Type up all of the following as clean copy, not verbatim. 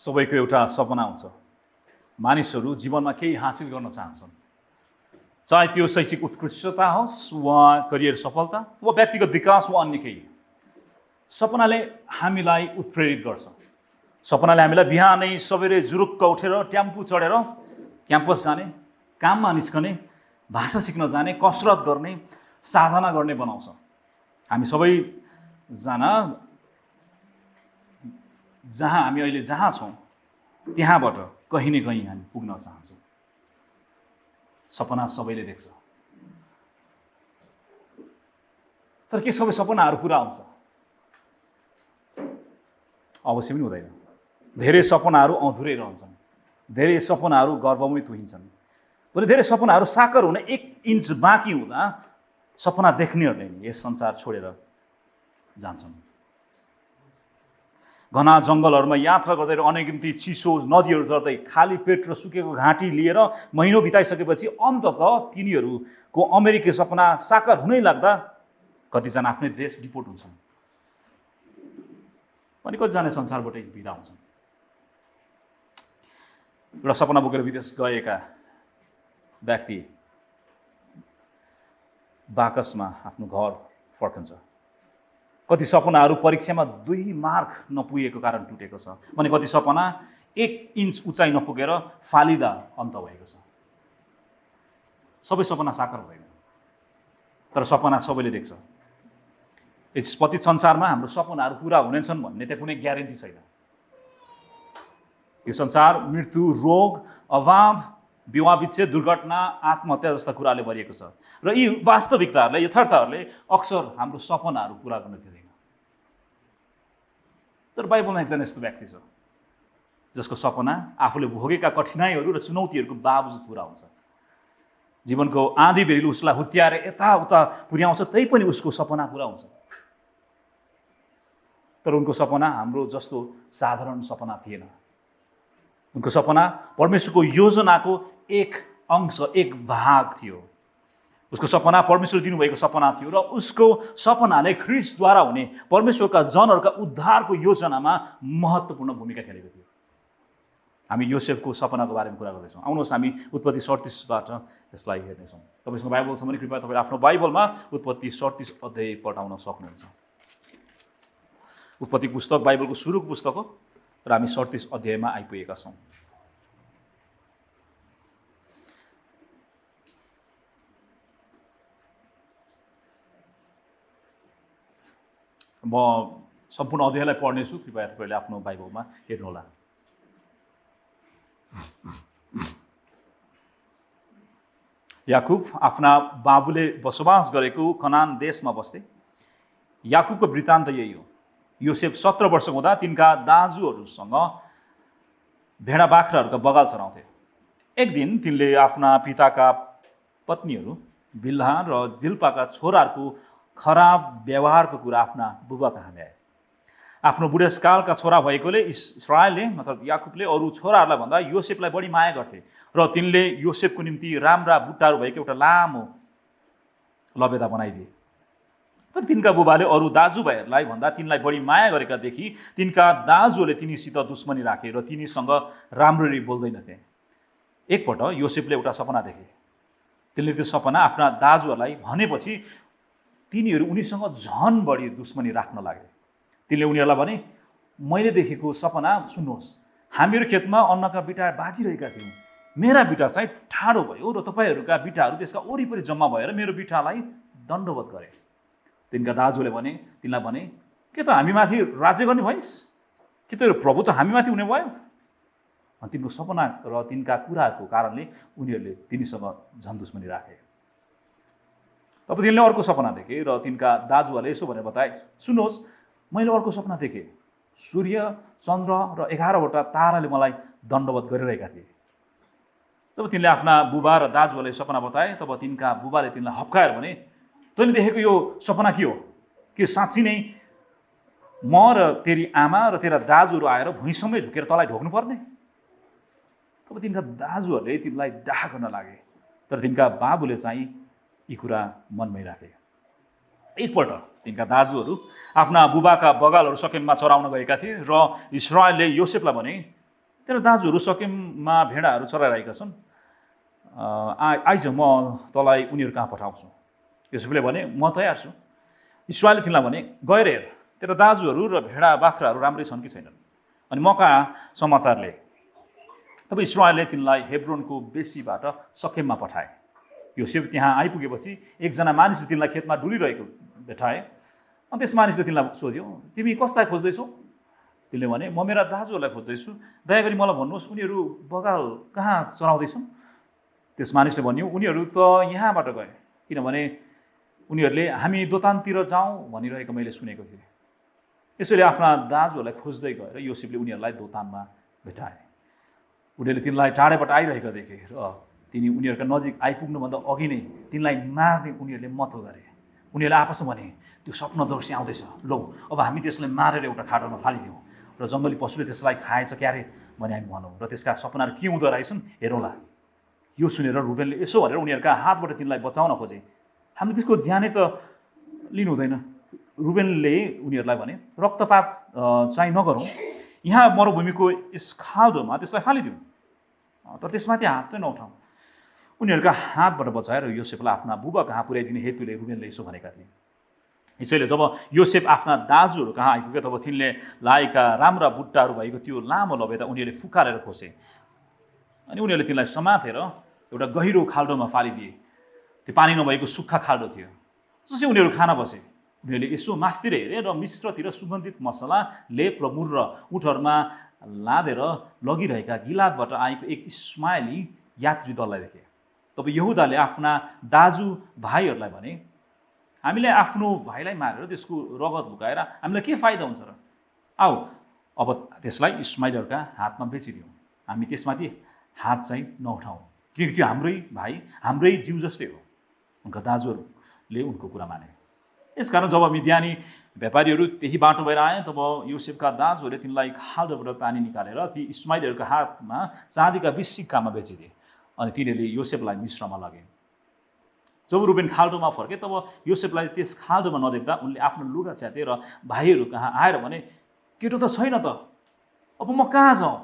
सबैको एउटा सपना हुन्छ। मानिसहरू जीवनमा केही हासिल गर्न चाहन्छन्, चाहे त्यो शैक्षिक उत्कृष्टता होस् वा करियर सफलता वा व्यक्तिगत विकास वा अन्य केही। सपनाले हामीलाई उत्प्रेरित गर्छ। सपनाले हामीलाई बिहानै सबेरै जुरुक्क उठेर टेम्पो चढेर क्याम्पस जाने, काममा निस्कने, भाषा सिक्न जाने, कसरत गर्ने, साधना गर्ने बनाउँछ। हामी सबैजना जहाँ हामी अहिले जहाँ छौँ त्यहाँबाट कहीँ न कहीँ हामी पुग्न चाहन्छौँ। सपना सबैले देख्छ, तर के सबै सपनाहरू पुरा हुन्छ? अवश्य पनि हुँदैन। धेरै सपनाहरू अधुरै रहन्छन्, धेरै सपनाहरू गर्भमै तुहिन्छन्, भने धेरै सपनाहरू साकार हुन 1 इन्च बाँकी हुँदा सपना देख्नेहरूले नि यस संसार छोडेर जान्छन्। घना जङ्गलहरूमा यात्रा गर्दै अनेकौँ चिसो नदीहरू चढ्दै खाली पेट र सुकेको घाँटी लिएर महिनौ बिताइसकेपछि अन्ततः तिनीहरूको अमेरिकी सपना साकार हुनै लाग्दा कतिजना आफ्नै देश डिपोर्ट हुन्छन्, अनि कतिजना संसारबाटै बिदा हुन्छन्। एउटा सपना बोकेर विदेश गएका व्यक्ति बाकसमा आफ्नो घर फर्कन्छ। कति सपनाहरू परीक्षामा 2 मार्क नपुगेको कारण टुटेको छ, भने कति सपना 1 इन्च उचाइ नपुगेर फालिदा अन्त भएको छ। सबै सपना साकार भएन, तर सपना सबैले देख्छ। यस पतित संसारमा हाम्रो सपनाहरू पुरा हुनेछन् भन्ने त्यहाँ कुनै ग्यारेन्टी छैन। यो संसार मृत्यु, रोग, अभाव, विवाह विच्छेद, दुर्घटना, आत्महत्या जस्ता कुराले भरिएको छ र यी वास्तविकताहरूले, यथार्थहरूले अक्सर हाम्रो सपनाहरू पुरा गर्न दिँदैन। तर बाइबलमा एकजना यस्तो व्यक्ति छ जसको सपना आफूले भोगेका कठिनाइहरू र चुनौतीहरूको बावजुद पुरा हुन्छ। जीवनको आँधी बेरीले उसलाई हुत्याएर यताउता पुर्याउँछ, तै पनि उसको सपना पुरा हुन्छ। तर उनको सपना हाम्रो जस्तो साधारण सपना थिएन। उनको सपना परमेश्वरको योजनाको एक अंश, एक भाग थियो। उसको सपना परमेश्वर दिनुभएको सपना थियो र उसको सपनाले ख्रीष्टद्वारा हुने परमेश्वरका जनहरूका उद्धारको योजनामा महत्त्वपूर्ण भूमिका खेलेको थियो। हामी योसेफको सपनाको बारेमा कुरा गर्दैछौँ। आउनुहोस् हामी उत्पत्ति 37बाट यसलाई हेर्नेछौँ। तपाईसँग बाइबल छ भने कृपया तपाईले आफ्नो बाइबलमा उत्पत्ति 37 अध्याय पढाउन सक्नुहुन्छ। उत्पत्ति पुस्तक बाइबलको सुरुको पुस्तक हो र हामी 37 अध्यायमा आइपुगेका छौँ। म सम्पूर्ण अध्यायलाई पढ्नेछु, कृपया तपाईँले आफ्नो बाइबलमा हेर्नुहोला। याकुब आफ्ना बाबुले बसोबास गरेको कनान देशमा बस्थे। याकुबको वृत्तान्त यही हो। योसेफ 17 वर्षको हुँदा तिनका दाजुहरूसँग भेडा बाख्राहरूका बगाल चराउँथे। एक दिन तिनले आफ्ना पिताका पत्नीहरू बिल्हा र जिल्पाका छोराहरूको खराब व्यवहारको कुरा आफ्ना बुबा कहाँ ल्याए। आफ्नो बुढेसकालका छोरा भएकोले इस्राएलले मतलब याकुबले अरू छोराहरूलाई भन्दा योसेफलाई बढी माया गर्थे र तिनले योसेफको निम्ति राम्रा बुट्टाहरू भएको एउटा लामो लबेदा बनाइदिए। तर तिनका बुबाले अरू दाजुभाइहरूलाई भन्दा तिनलाई बढी माया गरेका देखि तिनका दाजुहरूले तिनीसित दुश्मनी राखे र तिनीसँग राम्ररी बोल्दैनथे। एकपल्ट योसेफले एउटा सपना देखे। तिनले त्यो सपना आफ्ना दाजुहरूलाई भनेपछि तिनीहरू उनीसँग झन बढी दुश्मनी राख्न लागे। तिनले उनीहरूलाई भने, मैले देखेको सपना सुन्नुहोस्। हामीहरू खेतमा अन्नका बिटा बाँधिरहेका थियौँ। मेरा बिटा चाहिँ ठाडो भयो र तपाईँहरूका बिटाहरू त्यसका वरिपरि जम्मा भएर मेरो बिटालाई दण्डवत गरे। तिनका दाजुले तिनलाई भने, के त हामी माथि राज्य गर्ने भइस्? के त प्रभु त हामी माथि हुने भयो? अनि तिनको सपना र तिनका कुराहरूको कारणले उनीहरूले तिनीसँग झन दुश्मनी राखे। तब तिनले अर्को सपना देखे र तिनका दाजुहरूले यसो भनेर बताए, सुन्नुहोस्, मैले अर्को सपना देखेँ। सूर्य, चन्द्र र 11वटा ताराले मलाई दण्डवत गरिरहेका थिए। तब तिनले आफ्ना बुबा र दाजुहरूले सपना बताए। तब तिनका बुबाले तिनलाई हप्काएर भने, तैँले देखेको यो सपना के हो? के साँच्ची नै म र तेरी आमा र तेरा दाजुहरू आएर भुइँसम्मै झुकेर तँलाई ढोग्नु पर्ने? तब तिनका दाजुहरूले तिनलाई डाह गर्न लागे, तर तिनका बाबुले चाहिँ यी कुरा मनमै राखे। एकपल्ट तिनका दाजुहरू आफ्ना बुबाका बगालहरू सकेममा चराउन गएका थिए र इस्राएलले योसेफलाई भने, तेरो दाजुहरू सकेममा भेडाहरू चराइरहेका छन्, आइज म तँलाई उनीहरू कहाँ पठाउँछु। योसेफले भने म तयार छु। इस्राएलले तिनलाई भने गएर हेर तेरो दाजुहरू र भेडा बाख्राहरू राम्रै छन् कि छैनन्, अनि म कहाँ समाचार ल्याए। तब इस्राएलले तिनलाई हेब्रोनको बेसीबाट सकेममा पठाए। योसेफ त्यहाँ आइपुगेपछि एकजना मानिसले तिनलाई खेतमा डुलिरहेको भेटाए। अनि त्यस मानिसले तिनलाई सोध्यो, तिमी कसलाई खोज्दैछौ? तिनले भने म मेरा दाजुहरूलाई खोज्दैछु, दया गरी मलाई भन्नुहोस् उनीहरू बगाल कहाँ चराउँदैछन्। त्यस मानिसले भन्यो, उनीहरू त यहाँबाट गए, किनभने उनीहरूले हामी दोतानतिर जाउँ भनिरहेको मैले सुनेको थिएँ। यसैले आफ्ना दाजुहरूलाई खोज्दै गएर योसेफले उनीहरूलाई दोतानमा भेटाए। उनीहरूले तिनलाई टाढेबाट आइरहेको देखे र उनीहरूका नजिक आइपुग्नुभन्दा अघि नै तिनलाई मार्ने उनीहरूले मतो गरे। उनीहरूले आपसमा भने त्यो स्वप्नदर्शी आउँदैछ, लो अब हामी त्यसलाई मारेर एउटा खाडलमा फालिदिउँ र जङ्गली पशुले त्यसलाई खाएछ क्यारे भने हामी भनौँ र त्यसका सपनाहरू के हुँदो रहेछन् हेरौँला। यो सुनेर रुबेनले यसो भनेर उनीहरूका हातबाट तिनलाई बचाउन खोजे। हामीले त्यसको ज्यानै त लिनु हुँदैन। रुबेनले उनीहरूलाई भने रक्तपात चाहिँ नगरौँ, यहाँ मरुभूमिको यस खाल्डोमा त्यसलाई फालिदिउँ, तर त्यसमाथि हात चाहिँ नउठाउँ। उनीहरूका हातबाट बचाएर योसेफलाई आफ्ना बुबा कहाँ पुर्याइदिने हेतुले रुबेनले यसो भनेका थिए। यसैले जब योसेफ आफ्ना दाजुहरू कहाँ आइपुग्यो तब तिनले लाएका राम्रा बुट्टाहरू भएको त्यो लामो लबेदा उनीहरूले फुकारेर खोसे। अनि उनीहरूले तिनलाई समातेर एउटा गहिरो खाल्डोमा फालिदिए। त्यो पानी नभएको सुक्खा खाल्डो थियो। जसै उनीहरू खान बसे, उनीहरूले यसो मासतिर हेरे र मिश्रतिर सुगन्धित मसला, लेप र मुर उठहरूमा लादेर लगिरहेका गिलादबाट आएको एक इस्माएली यात्री दललाई देखे। तब यहुदाले आफ्ना दाजु भाइहरूलाई भने, हामीले आफ्नो भाइलाई मारेर त्यसको रगत लुकाएर हामीलाई के फाइदा हुन्छ र? आऊ अब त्यसलाई इस्माएलीहरूका हातमा बेचिदिउँ, हामी त्यसमाथि हात चाहिँ नउठाउँ, किनकि त्यो हाम्रै भाइ हाम्रै जिउ जस्तै हो। उनका दाजुहरूले उनको कुरा माने। यसकारण जब मिद्यानी व्यापारीहरू त्यही बाटो भएर आए तब योसेफका दाजुहरूले तिनलाई खाल्डोबाट तानी निकालेर ती इस्माएलीहरूका हातमा चाँदीका 20 सिक्कामा बेचिदिए। अनि तिनीहरूले योसेफलाई मिश्रमा लगे। जब रुबेन खाल्डोमा फर्के तब योसेफलाई त्यस खाल्डोमा नदेख्दा उनले आफ्नो लुगा च्याते र भाइहरू कहाँ आएर भने, केटो त छैन त, अब म कहाँ जाउँ?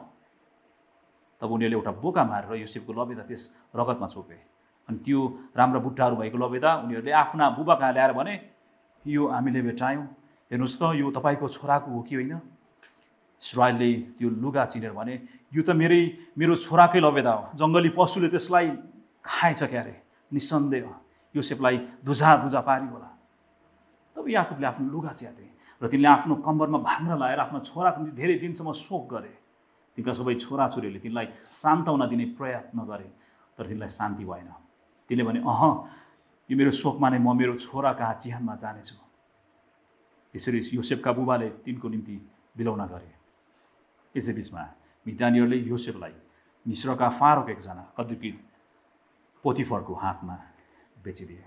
तब उनीहरूले एउटा बोका मारेर योसेफको लबेदा त्यस रगतमा छोपे। अनि त्यो राम्रा बुट्टाहरू भएको लबेदा उनीहरूले आफ्ना बुबा कहाँ ल्याएर भने, यो हामीले भेटायौँ, हेर्नुहोस् त यो तपाईँको छोराको हो कि होइन? इस्राएलले त्यो लुगा चिनेर भने, यो त मेरो छोराकै लबेदा हो, जङ्गली पशुले त्यसलाई खाएछ क्यारे, निसन्देह योसेफलाई धुजा पारी होला। तब याकुबले आफ्नो लुगा च्याते र तिनले आफ्नो कम्बरमा भाङ्रा लाएर आफ्नो छोराको निम्ति धेरै दिनसम्म शोक गरे। तिनका सबै छोराछोरीहरूले तिनलाई सान्त्वना दिने प्रयत्न गरे, तर तिनलाई शान्ति भएन। तिनले भने, यो मेरो शोकमा नै म मेरो छोरा कहाँ चिहानमा जानेछु। यसरी योसेफका बुबाले तिनको निम्ति बिलौना गरे। यसै बिचमा मिद्यानीहरूले योसेफलाई मिश्रका फारोक एकजना अधिकृत पोतिफरको हातमा बेचिदिए।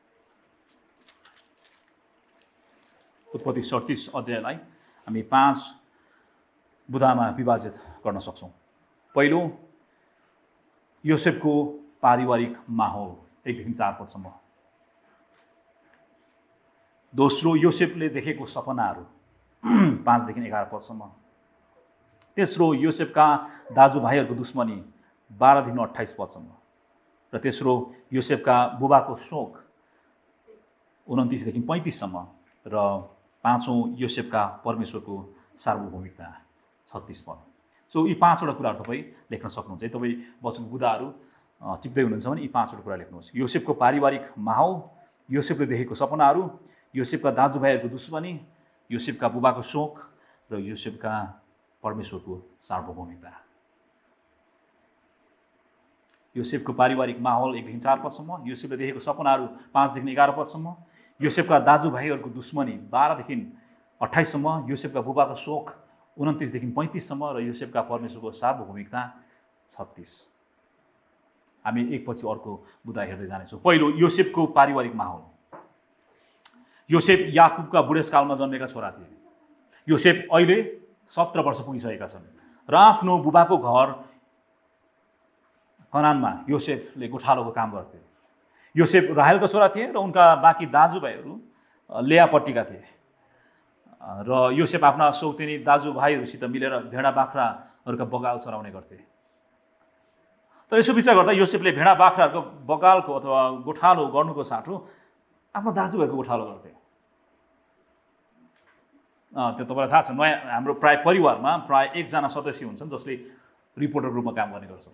उत्पत्ति 37 अध्यायलाई हामी 5 बुदामा विभाजित गर्न सक्छौँ। पहिलो, योसेफको पारिवारिक माहौल 1 देखि 4 पदसम्म। दोस्रो, योसेफले देखेको सपनाहरू 5 देखि 11 पदसम्म। तेस्रो, योसेफका दाजुभाइहरूको दुश्मनी 12 देखि 28 पदसम्म। र तेस्रो, योसेफका बुबाको शोक 29 देखि 35 सम्म। र पाँचौँ, योसेफका परमेश्वरको सार्वभौमिकता 36 पद। सो यी 5वटा कुराहरू तपाईँ लेख्न सक्नुहुन्छ। तपाईँ वचनको बुदाहरू टिप्दै हुनुहुन्छ भने यी 5वटा कुरा लेख्नुहोस्। योसेफको पारिवारिक माहौल, योसेफले देखेको सपनाहरू, योसेफका दाजुभाइहरूको दुश्मनी, योसेफका बुबाको शोक र योसेफका परमेश्वरको सार्वभौमिकता। योसेफको पारिवारिक माहौल 1 देखि 4 पदसम्म, योसेफले देखेको सपनाहरू 5 देखि 11 पदसम्म, योसेफका दाजुभाइहरूको दुश्मनी 12 देखि 28 सम्म, योसेफका बुबाको शोक 29 देखि 35 सम्म र योसेफका परमेश्वरको सार्वभौमिकता 36। हामी एकपछि अर्को बुदा हेर्दै जानेछौँ। पहिलो, योसेफको पारिवारिक माहौल। योसेफ याकुबका बुढेसकालमा जन्मेका छोरा थिए। योसेफ अहिले 17 वर्ष पुगिसकेका छन् र आफ्नो बुबाको घर कनानमा योसेफले गोठालोको काम गर्थे। योसेफ राहेलका छोरा थिए र उनका बाँकी दाजुभाइहरू लेयापट्टिका थिए। र योसेफ आफ्ना सौतेनी दाजुभाइहरूसित मिलेर भेडा बाख्रा अरूका बगाल चराउने गर्थे। तर यसो विचार गर्दा योसेफले भेडा बाख्राहरूको बगालको अथवा गोठालो गर्नुको साटो आफ्नो दाजुभाइको गोठालो गर्थे। त्यो तपाईँलाई थाहा छ, नयाँ हाम्रो प्राय परिवारमा प्राय एकजना सदस्य हुन्छन् जसले रिपोर्टरको रूपमा काम गर्ने गर्छ।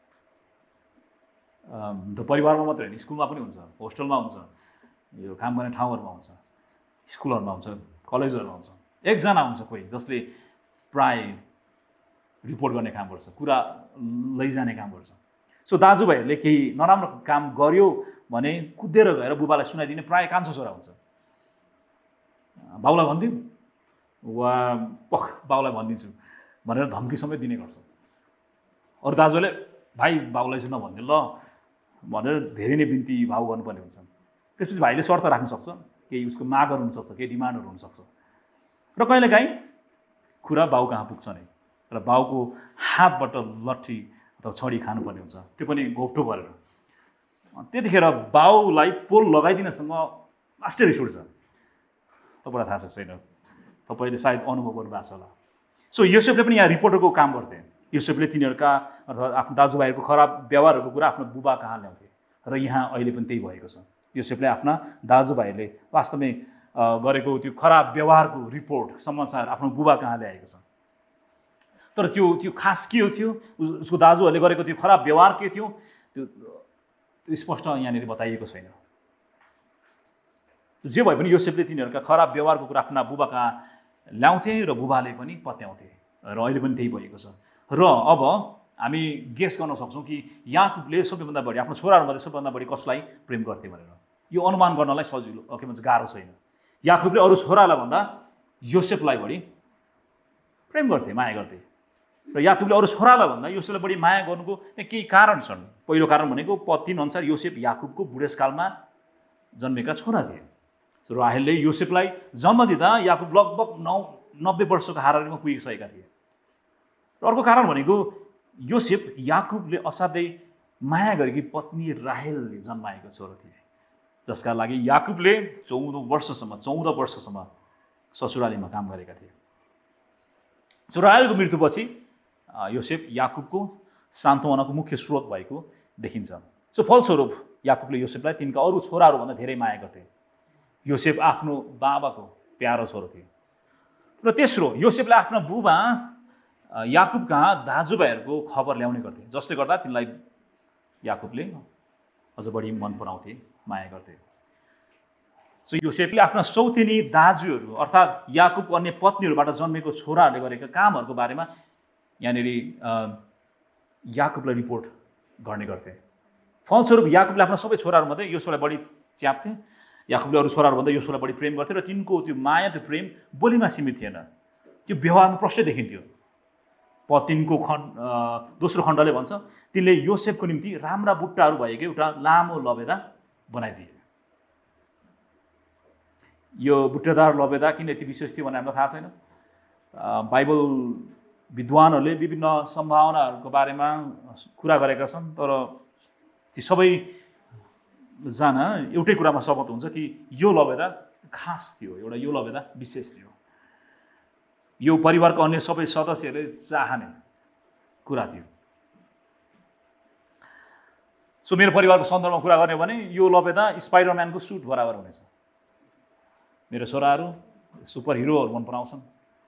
त्यो परिवारमा मात्रै होइन, स्कुलमा पनि हुन्छ, होस्टेलमा हुन्छ, यो काम गर्ने ठाउँहरूमा हुन्छ, स्कुलहरूमा हुन्छ, कलेजहरूमा हुन्छ। एकजना हुन्छ कोही जसले प्राय रिपोर्ट गर्ने काम गर्छ, कुरा लैजाने काम गर्छ। सो दाजुभाइहरूले केही नराम्रो काम गर्यो भने कुदेर गएर बुबालाई सुनाइदिने प्राय कान्छो छोरा हुन्छ। बाउलाई भनिदिउँ वा पख बाउलाई भनिदिन्छु भनेर धम्की समेत दिने गर्छ। अरू दाजुले भाइ बाउलाई चाहिँ नभनिदिनु ल भनेर धेरै नै बिन्ती भाउ गर्नुपर्ने हुन्छ। त्यसपछि भाइले शर्त राख्न सक्छ, केही उसको मागहरू हुनसक्छ, केही डिमान्डहरू हुनसक्छ र कहिलेकाहीँ कुरा बाउ कहाँ पुग्छ नै र बाउको हातबाट लट्ठी अथवा छडी खानुपर्ने हुन्छ, त्यो पनि घोप्टो परेर। त्यतिखेर बाउलाई पोल लगाइदिनसँग लास्टै रिस उठ्छ। तपाईँलाई थाहा छ छैन, तपाईँले सायद अनुभव गर्नुभएको छ होला। सो योसेफले पनि यहाँ रिपोर्टरको काम गर्थे। योसेफले तिनीहरूका अथवा आफ्नो दाजुभाइहरूको खराब व्यवहारहरूको कुरा आफ्नो बुबा कहाँ ल्याउँथे र यहाँ अहिले पनि त्यही भएको छ। योसेफले आफ्ना दाजुभाइले वास्तवमै गरेको त्यो खराब व्यवहारको रिपोर्ट समाचार आफ्नो बुबा कहाँ ल्याएको छ। तर त्यो खास के हो थियो, उसको दाजुहरूले गरेको त्यो खराब व्यवहार के थियो, त्यो स्पष्ट यहाँनिर बताइएको छैन। जे भए पनि योसेफले तिनीहरूका खराब व्यवहारको कुरा आफ्ना बुबा कहाँ ल्याउँथे र बुबाले पनि पत्याउँथे र अहिले पनि त्यही भएको छ। र अब हामी गेस गर्न सक्छौँ कि याकुबले सबैभन्दा बढी आफ्नो छोराहरूमध्ये सबैभन्दा बढी कसलाई प्रेम गर्थे भनेर। यो अनुमान गर्नलाई सजिलो के भन्छ गाह्रो छैन। याकुबले अरू छोरालाई भन्दा योसेफलाई बढी प्रेम गर्थे, माया गर्थे र याकुबले अरू छोरालाई भन्दा योसेफलाई बढी माया गर्नुको केही कारण छन्। पहिलो कारण भनेको पत्नी अनुसार योसेफ याकुबको बुढेसकालमा जन्मेका छोरा थिए। राहेलले योसेफलाई जन्म दिँदा याकुब लगभग 90 वर्षको हाराहारीमा पुगिसकेका थिए। र अर्को कारण भनेको योसेफ याकुबले असाध्यै माया गरेकी पत्नी राहेलले जन्माएको छोरो थिए, जसका लागि याकुबले 14 वर्षसम्म ससुरालीमा काम गरेका थिए। सो राहेलको मृत्युपछि योसेफ याकुबको सान्त्वनाको मुख्य स्रोत भएको देखिन्छ। सो फलस्वरूप याकुबले योसेफलाई तिनका अरू छोराहरूभन्दा धेरै माया गर्थे। योसेफ आफ्नो बाबाको प्यारो छोरो थियो। र तेस्रो, योसेफले आफ्ना बुबा याकुब कहाँ दाजुभाइहरूको खबर ल्याउने गर्थे, जसले गर्दा तिनलाई याकुबले अझ बढी मन पराउँथे, माया गर्थे। सो योसेफले आफ्ना सौतेनी दाजुहरू अर्थात् याकुबको अन्य पत्नीहरूबाट जन्मेको छोराहरूले गरेका कामहरूको बारेमा यहाँनिर याकुबलाई रिपोर्ट गर्ने गर्थे। फलस्वरूप याकुबले आफ्ना सबै छोराहरूमध्ये योसेफलाई बढी च्याप्थे। याकुबले अरू छोराहरूभन्दा योसेफलाई बढी प्रेम गर्थे र तिनको त्यो माया, त्यो प्रेम बोलीमा सीमित थिएन, त्यो व्यवहारमा प्रष्टै देखिन्थ्यो। पतिनको दोस्रो खण्डले भन्छ तिनले योसेफको निम्ति राम्रा बुट्टाहरू भएको एउटा लामो लबेदा बनाइदिए। यो बुट्टेदार लबेदा किन यति विशेष थियो भने हामीलाई थाहा छैन। बाइबल विद्वानहरूले विभिन्न सम्भावनाहरूको बारेमा कुरा गरेका छन्, तर ती सबैजना एउटै कुरामा सहमत हुन्छ कि यो लबेदा खास थियो, एउटा यो लबेदा विशेष थियो। यो परिवारको अन्य सबै सदस्यहरूले चाहने कुरा थियो। सो मेरो परिवारको सन्दर्भमा कुरा गर्ने भने यो लबेदा स्पाइडरम्यानको सुट बराबर हुनेछ। मेरो छोराहरू सुपर हिरोहरू मन पराउँछन्।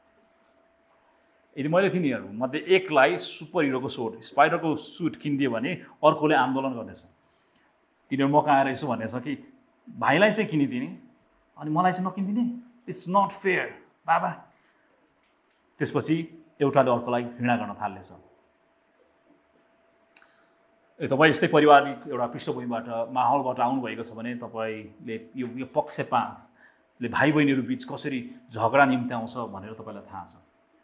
यदि मैले तिनीहरू मध्ये एकलाई सुपर हिरोको स्पाइडरको सुट किनिदियो भने अर्कोले आन्दोलन गर्नेछ। तिनीहरू म कहाँ आएर यसो भनेछ कि भाइलाई चाहिँ किनिदिने अनि मलाई चाहिँ नकिनिदिने, इट्स नट फेयर बाबा। त्यसपछि एउटाले अर्कोलाई घृणा गर्न थाल्नेछ। तपाईँ यस्तै पारिवारिक एउटा पृष्ठभूमिबाट माहौलबाट आउनुभएको छ भने तपाईँले यो पक्षपातले भाइ बहिनीहरू बिच कसरी झगडा निम्त्याउँछ भनेर तपाईँलाई थाहा छ।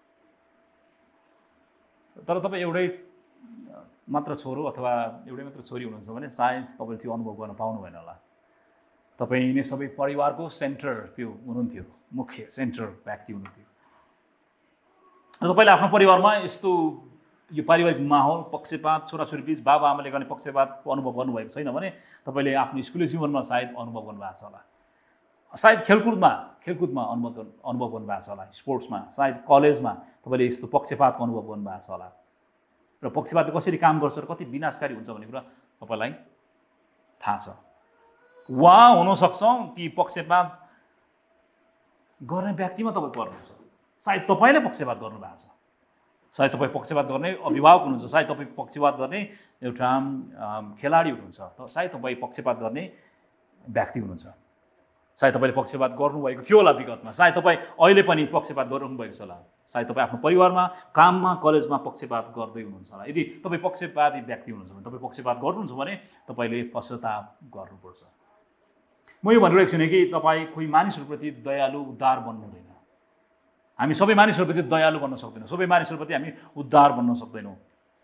तर तपाईँ एउटै मात्र छोरो अथवा एउटै मात्र छोरी हुनुहुन्छ भने सायद तपाईँले त्यो अनुभव गर्न पाउनु भएन होला। तपाईँ नै सबै परिवारको सेन्टर त्यो हुनुहुन्थ्यो, मुख्य सेन्टर व्यक्ति हुनुहुन्थ्यो। तपाईँले आफ्नो परिवारमा यस्तो यो पारिवारिक माहौल, पक्षपात, छोराछोरी बिच बाबा आमाले गर्ने पक्षपातको अनुभव गर्नुभएको छैन भने तपाईँले आफ्नो स्कुली जीवनमा सायद अनुभव गर्नुभएको छ होला। सायद खेलकुदमा अनुभव गर्नुभएको छ होला, स्पोर्ट्समा, सायद कलेजमा तपाईँले यस्तो पक्षपातको अनुभव गर्नुभएको छ होला। र पक्षपातले कसरी काम गर्छ र कति विनाशकारी हुन्छ भन्ने कुरा तपाईँलाई थाहा छ। वा हुनसक्छ कि पक्षपात गर्ने व्यक्तिमा तपाईँ पर्नुहुन्छ, सायद तपाईँले पक्षपात गर्नुभएको छ, सायद तपाईँ पक्षपात गर्ने अभिभावक हुनुहुन्छ, सायद तपाईँ पक्षपात गर्ने एउटा खेलाडी हुनुहुन्छ, सायद तपाईँ पक्षपात गर्ने व्यक्ति हुनुहुन्छ, सायद तपाईँले पक्षपात गर्नुभएको थियो होला विगतमा, सायद तपाईँ अहिले पनि पक्षपात गर्नुभएको छ होला, सायद तपाईँ आफ्नो परिवारमा, काममा, कलेजमा पक्षपात गर्दै हुनुहुन्छ होला। यदि तपाईँ पक्षपाती व्यक्ति हुनुहुन्छ भने, तपाईँ पक्षपात गर्नुहुन्छ भने तपाईँले पश्चाताप गर्नुपर्छ। म यो भनिरहेको छु कि तपाईँ कोही मानिसहरूप्रति दयालु उद्धार बन्नु हुँदैन। हामी सबै मानिसहरूप्रति दयालु बन्न सक्दैनौँ, सबै मानिसहरूप्रति हामी उद्धार बन्न सक्दैनौँ,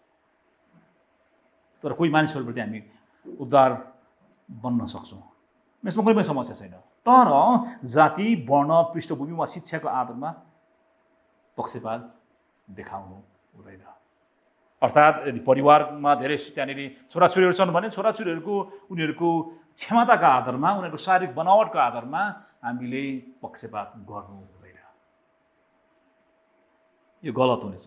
तर कोही मानिसहरूप्रति हामी उद्धार बन्न सक्छौँ। यसमा कुनै पनि समस्या छैन। तर जाति, वर्ण, पृष्ठभूमि वा शिक्षाको आधारमा पक्षपात देखाउनु हुँदैन। अर्थात् यदि परिवारमा धेरै त्यहाँनिर छोराछोरीहरू छन् भने उनीहरूको क्षमताका आधारमा, उनीहरूको शारीरिक बनावटको आधारमा हामीले पक्षपात गर्नु हुँदैन। यो गलत हुनेछ।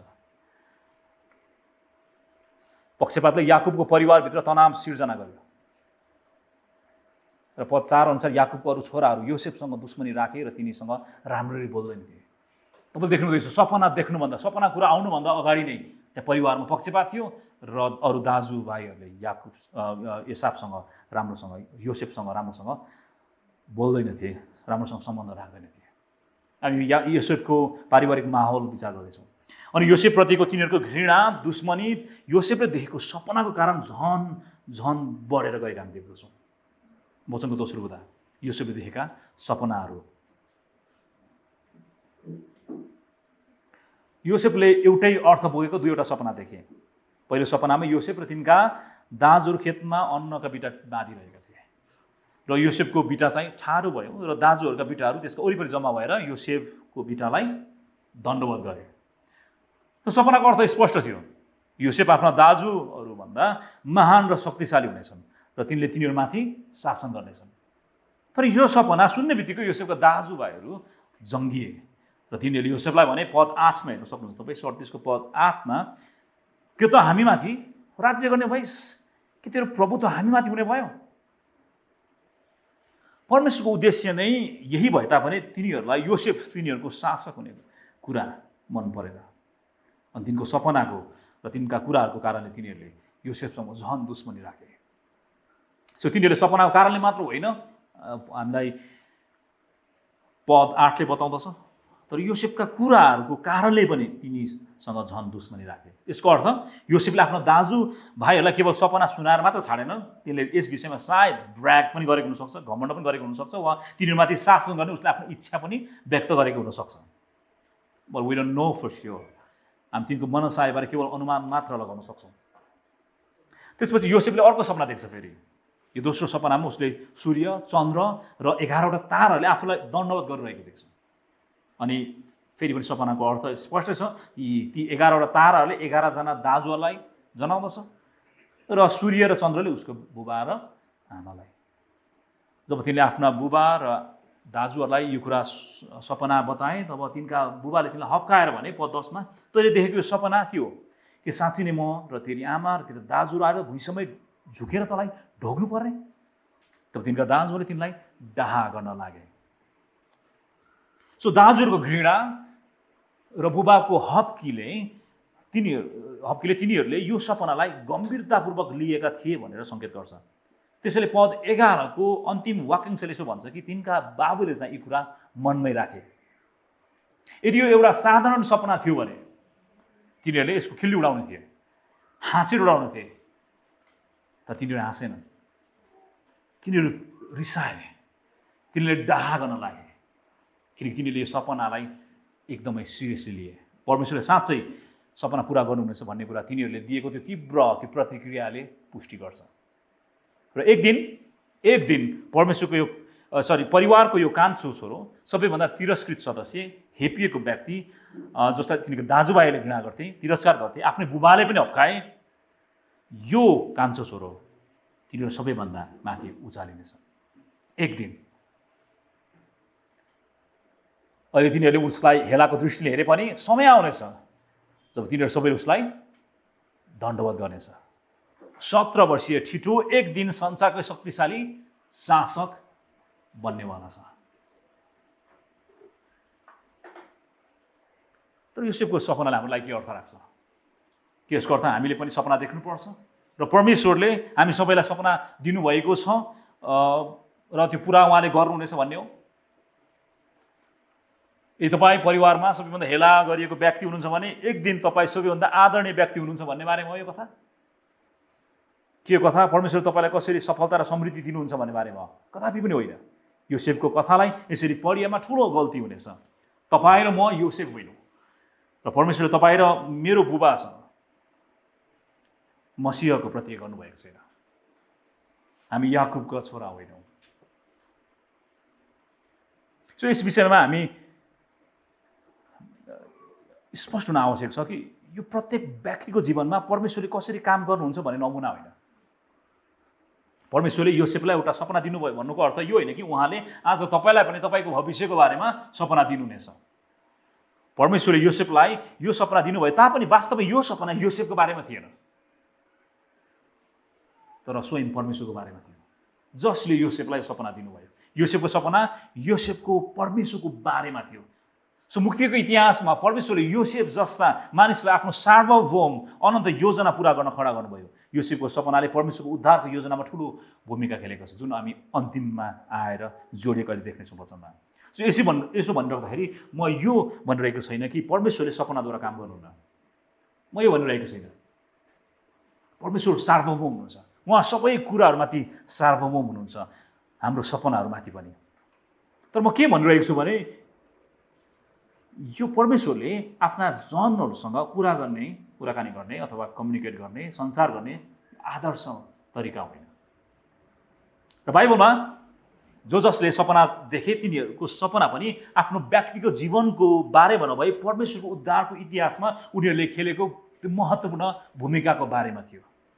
पक्षपातले याकुबको परिवारभित्र तनाव सिर्जना गर्यो र पद 4 अनुसार याकुबको अरू छोराहरू योसेफसँग दुश्मनी राखे र तिनीसँग राम्ररी बोल्दैन थिए। तपाईँले देख्नुहुँदैछ, सपना कुरा आउनुभन्दा अगाडि नै त्यहाँ परिवारमा पक्षपात थियो र अरू दाजुभाइहरूले एसावसँग राम्रोसँग, योसेफसँग राम्रोसँग बोल्दैन थिए, राम्रोसँग सम्बन्ध राख्दैन थिए। हामी योसेफको पारिवारिक माहौल विचार गर्दैछौँ। अनि योसेफप्रतिको तिनीहरूको घृणा, दुश्मनी योसेफले देखेको सपनाको कारण झन बढेर गएको हामी देख्दछौँ। वचनको दोस्रो कुरा, योसेफले देखेका सपनाहरू। योसेफले एउटै अर्थ बोकेको दुईवटा सपना देखे। पहिलो सपनामा योसेफ र तिनका दाजुहरू खेतमा अन्नका बिटा बाँधिरहेका थिए र योसेफको बिटा चाहिँ ठाडो भयो र दाजुहरूका बिटाहरू त्यसको वरिपरि जम्मा भएर योसेफको बिटालाई दण्डवत गरे। त्यो सपनाको अर्थ स्पष्ट थियो, योसेफ आफ्ना दाजुहरूभन्दा महान र शक्तिशाली हुनेछन् र तिनले तिनीहरूमाथि शासन गर्नेछन्। तर यो सपना सुन्ने बित्तिकै योसेफका दाजुभाइहरू जङ्गिए र तिनीहरूले योसेफलाई भने पद 8 मा हेर्न सक्नुहुन्छ तपाईँ, 37 को पद 8 मा, के त हामीमाथि राज्य गर्ने भइस्, कि तेरो प्रभुत्व हामीमाथि हुने भयो? परमेश्वरको उद्देश्य नै यही भए तापनि तिनीहरूलाई योसेफ तिनीहरूको शासक हुने कुरा मन परेन। अनि तिनको सपनाको र तिनका कुराहरूको कारणले तिनीहरूले योसेफसँग झन दुश्मनी राखे। सो तिनीहरूले सपनाको कारणले मात्र होइन, हामीलाई पद 8 ले बताउँदछ, तर योसेफका कुराहरूको कारणले पनि तिनीसँग झन दुश्मनी राखे। यसको अर्थ योसेफले आफ्नो दाजुभाइहरूलाई केवल सपना सुनाएर मात्र छाडेन, तिनले यस विषयमा सायद ब्र्याग पनि गरेको हुनसक्छ, घमण्ड पनि गरेको हुनसक्छ, वा तिनीहरूमाथि शासन गर्ने उसले आफ्नो इच्छा पनि व्यक्त गरेको हुनसक्छ। But we don't know for sure. हामी तिनको मनसायबारे केवल अनुमान मात्र लगाउन सक्छौँ। त्यसपछि योसेफले अर्को सपना देख्छ। फेरि यो दोस्रो सपनामा उसले सूर्य, चन्द्र र 11वटा ताराहरूले आफूलाई दण्डवत गरिरहेको देख्छ। अनि फेरि पनि सपनाको अर्थ स्पष्ट छ कि ती 11वटा ताराहरूले 11 जना दाजुहरूलाई जनाउँदछ र सूर्य र चन्द्रले उसको बुबा र आमालाई। जब तिनले आफ्ना बुबा र दाजुहरूलाई यो कुरा सपना बताए, तब तिनका बुबाले तिनलाई हप्काएर भने पद 10 मा, तैँले देखेको यो सपना के हो? कि साँच्ची नै म र तेरी आमा र तेरो दाजुहरू आएर भुइँसम्मै झुकेर तँलाई ढोग्नु पर्ने? तब तिनका दाजुहरूले तिनलाई डाहा गर्न लागे। सो दाजुहरूको घृणा र बुबाको हप्कीले तिनीहरूले यो सपनालाई गम्भीरतापूर्वक लिएका थिए भनेर सङ्केत गर्छ। त्यसैले पद 11 को अन्तिम वाक्यांशले यसो भन्छ कि तिनका बाबुले चाहिँ यी कुरा मनमै राखे। यदि यो एउटा साधारण सपना थियो भने तिनीहरूले यसको खिल्ली उडाउने थिए, हाँसेर उडाउने थिए, तर तिनीहरू हाँसेनन्, तिनीहरू रिसाए, तिनीहरूले डाहा गर्न लागे, किनकि तिनीहरूले यो सपनालाई एकदमै सिरियसली लिए। परमेश्वरले साँच्चै सपना पुरा गर्नुहुनेछ भन्ने कुरा तिनीहरूले दिएको त्यो तीव्र त्यो प्रतिक्रियाले पुष्टि गर्छ। र एक दिन परमेश्वरको यो परिवारको यो कान्छो छोरो, सबैभन्दा तिरस्कृत सदस्य, हेपिएको व्यक्ति, जसलाई तिनीहरूको दाजुभाइले घृणा गर्थे, तिरस्कार गर्थे, आफ्नै बुबाले पनि हप्काए, यो कान्छो छोरो तिनीहरू सबैभन्दा माथि उचालिनेछ। एक दिन अहिले तिनीहरूले उसलाई हेलाको दृष्टिले हेरे पनि समय आउनेछ जब तिनीहरू सबैले उसलाई दण्डवत गर्नेछ। 17 वर्षीय ठिटो एक दिन संसारकै शक्तिशाली शासक बन्नेवाला छ। तर योसेफको सपनाले हाम्रो लागि के अर्थ राख्छ? के यसको अर्थ हामीले पनि सपना देख्नुपर्छ र परमेश्वरले हामी सबैलाई सपना दिनुभएको छ र त्यो पुरा उहाँले गर्नुहुनेछ भन्ने हो? यदि तपाईँ परिवारमा सबैभन्दा हेला गरिएको व्यक्ति हुनुहुन्छ भने एक दिन तपाईँ सबैभन्दा आदरणीय व्यक्ति हुनुहुन्छ भन्ने बारेमा हो यो कथा। के कथा? परमेश्वर तपाईँलाई कसरी सफलता र समृद्धि दिनुहुन्छ भन्ने बारेमा हो, कदापि पनि होइन। योसेफको कथालाई यसरी पढिएमा ठुलो गल्ती हुनेछ। तपाईँ र म योसेफ होइनौँ र परमेश्वरले तपाईँ र मेरो बुबासँग मसीहको प्रतिज्ञा गर्नुभएको छैन। हामी याकुबका छोरा होइनौँ। सो यस विषयमा हामी स्पष्ट हुन आवश्यक छ कि यो प्रत्येक व्यक्तिको जीवनमा परमेश्वरले कसरी काम गर्नुहुन्छ भन्ने नमुना होइन। परमेश्वरले योसेफलाई एउटा सपना दिनुभयो भन्नुको अर्थ यो होइन कि उहाँले आज तपाईँलाई पनि तपाईँको भविष्यको बारेमा सपना दिनुहुनेछ। परमेश्वरले योसेफलाई यो सपना दिनुभयो तापनि वास्तवमा यो सपना योसेफको बारेमा थिएन, तर स्वयं परमेश्वरको बारेमा थियो जसले योसेफलाई सपना दिनुभयो। योसेफको सपना योसेफको परमेश्वरको बारेमा थियो। सो मुक्तिको इतिहासमा परमेश्वरले योसेफ जस्ता मानिसलाई आफ्नो सार्वभौम अनन्त योजना पुरा गर्न खडा गर्नुभयो। योसेफको सपनाले परमेश्वरको उद्धारको योजनामा ठुलो भूमिका खेलेको छ, जुन हामी अन्तिममा आएर जोडिएको अहिले देख्नेछौँ वचनमा। सो यसो भनिराख्दाखेरि म यो भनिरहेको छैन कि परमेश्वरले सपनाद्वारा काम गर्नुहुन्न। म यो भनिरहेको छैन। परमेश्वर सार्वभौम हुनुहुन्छ, उहाँ सबै कुराहरूमाथि सार्वभौम हुनुहुन्छ, हाम्रो सपनाहरूमाथि पनि। तर म के भनिरहेको छु भने यो परमेश्वरले आफ्ना जनहरूसँग कुराकानी गर्ने अथवा कम्युनिकेट गर्ने, संसार गर्ने आदर्श तरिका होइन। र बाइबलमा जसले सपना देखे तिनीहरूको सपना पनि आफ्नो व्यक्तिगत जीवनको बारेमा नभई परमेश्वरको उद्धारको इतिहासमा उनीहरूले खेलेको त्यो महत्त्वपूर्ण भूमिकाको बारेमा थियो।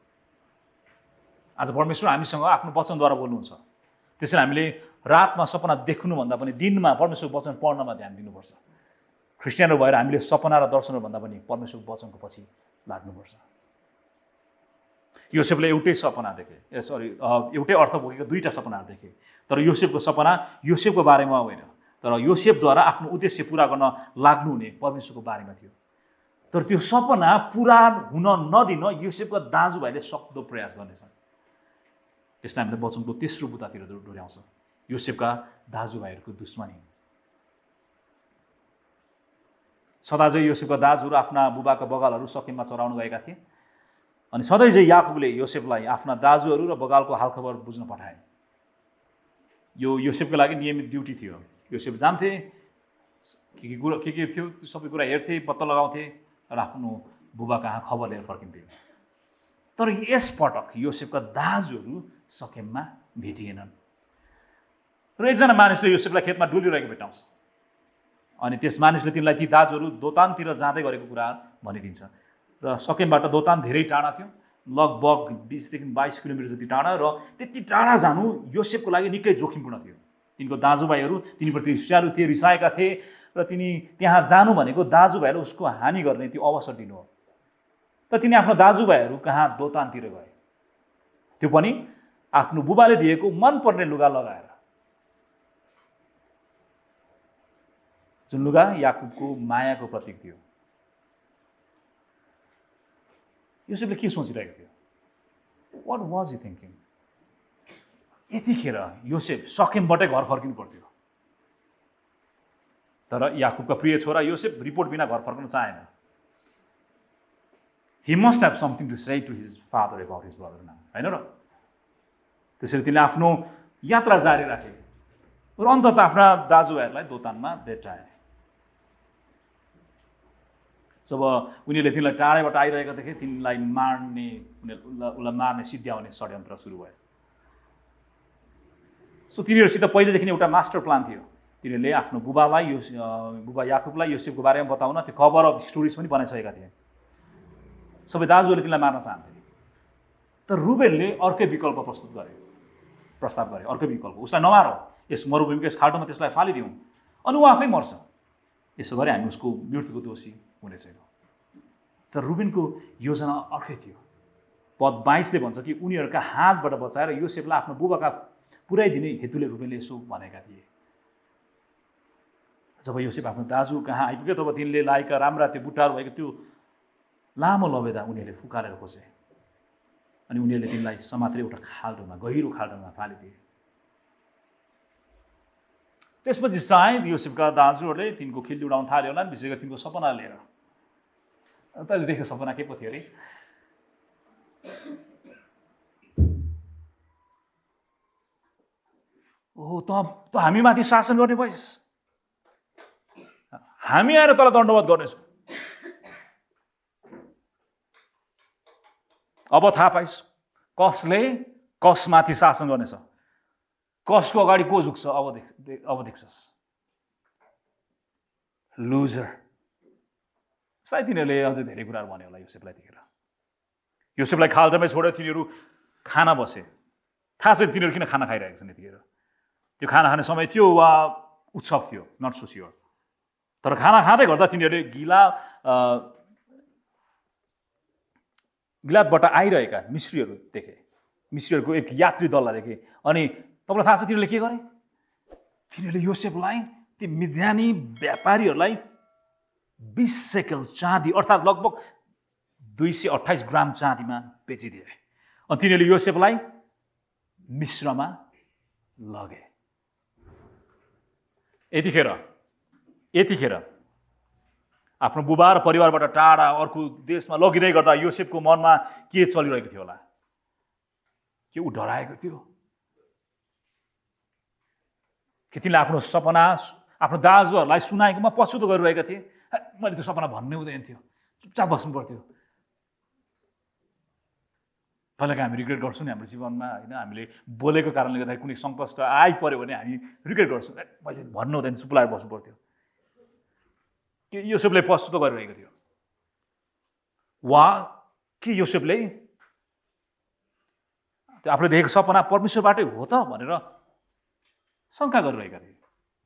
आज परमेश्वर हामीसँग आफ्नो वचनद्वारा बोल्नुहुन्छ, त्यसैले हामीले रातमा सपना देख्नुभन्दा पनि दिनमा परमेश्वरको वचन पढ्नमा ध्यान दिनुपर्छ। ख्रिस्टियनहरू भएर हामीले सपना र दर्शनहरूभन्दा पनि परमेश्वरको वचनको पछि लाग्नुपर्छ। योसेफले एउटै सपना देखे, एउटै अर्थ बोकेको दुईटा सपनाहरू देखे, तर योसेफको सपना योसेफको बारेमा होइन, तर योसेफद्वारा आफ्नो उद्देश्य पुरा गर्न लाग्नुहुने परमेश्वरको बारेमा थियो। तर त्यो सपना पुरा हुन नदिन योसेफका दाजुभाइले सक्दो प्रयास गर्नेछन्। त्यसलाई हामीले वचनको तेस्रो बुदातिर डोर्याउँछ, योसेफका दाजुभाइहरूको दुश्मनी। सदा चाहिँ योसेफका दाजुहरू आफ्ना बुबाका बगालहरू सकेममा चराउन गएका थिए अनि सधैँ चाहिँ याकुबले योसेफलाई आफ्ना दाजुहरू र बगालको हालखबर बुझ्न पठाए। यो योसेफको लागि नियमित ड्युटी थियो। योसेफ जान्थे, के थियो सबै कुरा हेर्थे, पत्ता लगाउँथे र आफ्नो बुबा कहाँ खबर लिएर फर्किन्थे। तर यसपटक योसेफका दाजुहरू सकेममा भेटिएनन् र एकजना मानिसले योसेफलाई खेतमा डुलिरहेको भेटाउँछ अनि त्यस मानिसले तिनलाई ती दाजुहरू दोतानतिर जाँदै गरेको कुरा भनिदिन्छ। र सकेमबाट दोतान धेरै टाढा थियो, लगभग 20 देखि 22 किलोमिटर जति टाढा, र त्यति टाढा जानु योसेफको लागि निकै जोखिमपूर्ण थियो। तिनको दाजुभाइहरू तिनीप्रति रिसालु थिए, रिसाएका थिए र तिनी त्यहाँ जानु भनेको दाजुभाइलाई उसको हानि गर्ने त्यो अवसर दिनु हो। त तिनी आफ्नो दाजुभाइहरू कहाँ दोतानतिर गए, त्यो पनि आफ्नो बुबाले दिएको मनपर्ने लुगा लगाएर, जुन लुगा याकुबको मायाको प्रतीक थियो। योसेफले के सोचिरहेको थियो? What was he thinking? यतिखेर योसेफ सकेमबाटै घर फर्किनु पर्थ्यो, तर याकुबका प्रिय छोरा योसेफ रिपोर्ट बिना घर फर्कन चाहेन। He must have something to say to his father about his brother now, हैन र? त्यसैले तिनले आफ्नो यात्रा जारी राखे र अन्ततः आफ्ना दाजुभाइहरूलाई दोतानमा भेटाए। जब उनीहरूले तिनलाई टाढाबाट आइरहेका देखे तिनलाई मार्ने, उसलाई मार्ने सिद्ध्याउने षड्यन्त्र सुरु भयो। सो तिनीहरूसित पहिलेदेखि एउटा मास्टर प्लान थियो। तिनीहरूले आफ्नो बुबा याकुबलाई योसेफको बारेमा बताउन त्यो कभर अफ स्टोरिज पनि बनाइसकेका थिए। सबै दाजुहरूले तिनलाई मार्न चाहन्थे, तर रुबेनले अर्कै विकल्प प्रस्ताव गरे, अर्कै विकल्प, उसलाई नमार, यस मरुभूमिको यस खाल्टोमा त्यसलाई फालिदिउँ अनि ऊ आफै मर्छ। यसो गरे हामी उसको मृत्युको दोषी हुने छैनौँ। तर रुबेनको योजना अर्कै थियो। पद 22ले भन्छ कि उनीहरूका हातबाट बचाएर योसेफलाई आफ्नो बुबाका पुर्याइदिने हेतुले रुबेनले यसो भनेका थिए। जब योसेफ आफ्नो दाजु कहाँ आइपुग्यो तब तिनले लाएका राम्रा त्यो बुट्टाहरू भएको त्यो लामो लबेदा उनीहरूले फुकारेर खोसे अनि उनीहरूले तिनलाई समातेर एउटा खाल्डोमा, गहिरो खाल्डोमा फालिदिए। त्यसपछि सायद योसेफका दाजुहरूले तिनको खिल्ली उडाउन थाल्यो होला, विशेष गरी तिनको सपना लिएर। तैँले देखेको सपना के पो थियो अरे? ओहो, त हामीमाथि शासन गर्ने भइस, हामी आएर तँलाई दण्डवत गर्नेछौँ। अब थाहा पाइस् कसले कसमाथि शासन गर्नेछ, कसको अगाडि को झुक्छ। अब देख्छस् लुजर। सायद तिनीहरूले अझै धेरै कुराहरू भन्यो होला योसेफलाई। त्यतिखेर योसेफलाई खाल्डोमै छोडेर तिनीहरू खाना बसे। थाहा छैन तिनीहरू किन खाना खाइरहेको छन् यतिखेर। त्यो खाना खाने समय थियो वा उत्सव थियो, नट सो स्योर। तर खाना खाँदै गर्दा तिनीहरूले गिलादबाट आइरहेका मिश्रीहरू देखे। मिश्रीहरूको एक यात्री दललाई देखे। अनि तपाईँलाई थाहा छ तिनीहरूले के गरे? तिनीहरूले योसेफलाई, ती मिद्यानी व्यापारीहरूलाई 20 सेकल चाँदी अर्थात् लगभग 228 ग्राम चाँदीमा बेचिदिए। अनि तिनीहरूले योसेफलाई मिश्रमा लगे। यतिखेर आफ्नो बुबा र परिवारबाट टाढा अर्को देशमा लगिँदै गर्दा योसेफको मनमा के चलिरहेको थियो होला? के ऊ डराएको थियो कि तिनले आफ्नो सपना आफ्नो दाजुहरूलाई सुनाएकोमा पछुतो गरिरहेका थिए? मैले त्यो सपना भन्नै हुँदैन थियो, चुपचाप बस्नु पर्थ्यो। कहिलेकाहीँ हामी रिग्रेट गर्छौँ नि हाम्रो जीवनमा, होइन? हामीले बोलेको कारणले गर्दा कुनै सङ्कष्ट आइपऱ्यो भने हामी रिग्रेट गर्छौँ, मैले भन्नु हुँदैन, चुप लागेर बस्नु पर्थ्यो। के योसेफले पछुतो गरिरहेको थियो? वा के योसेफले त्यो आफूले देखेको सपना परमेश्वरबाटै हो त भनेर शङ्का गरिरहेका थिए?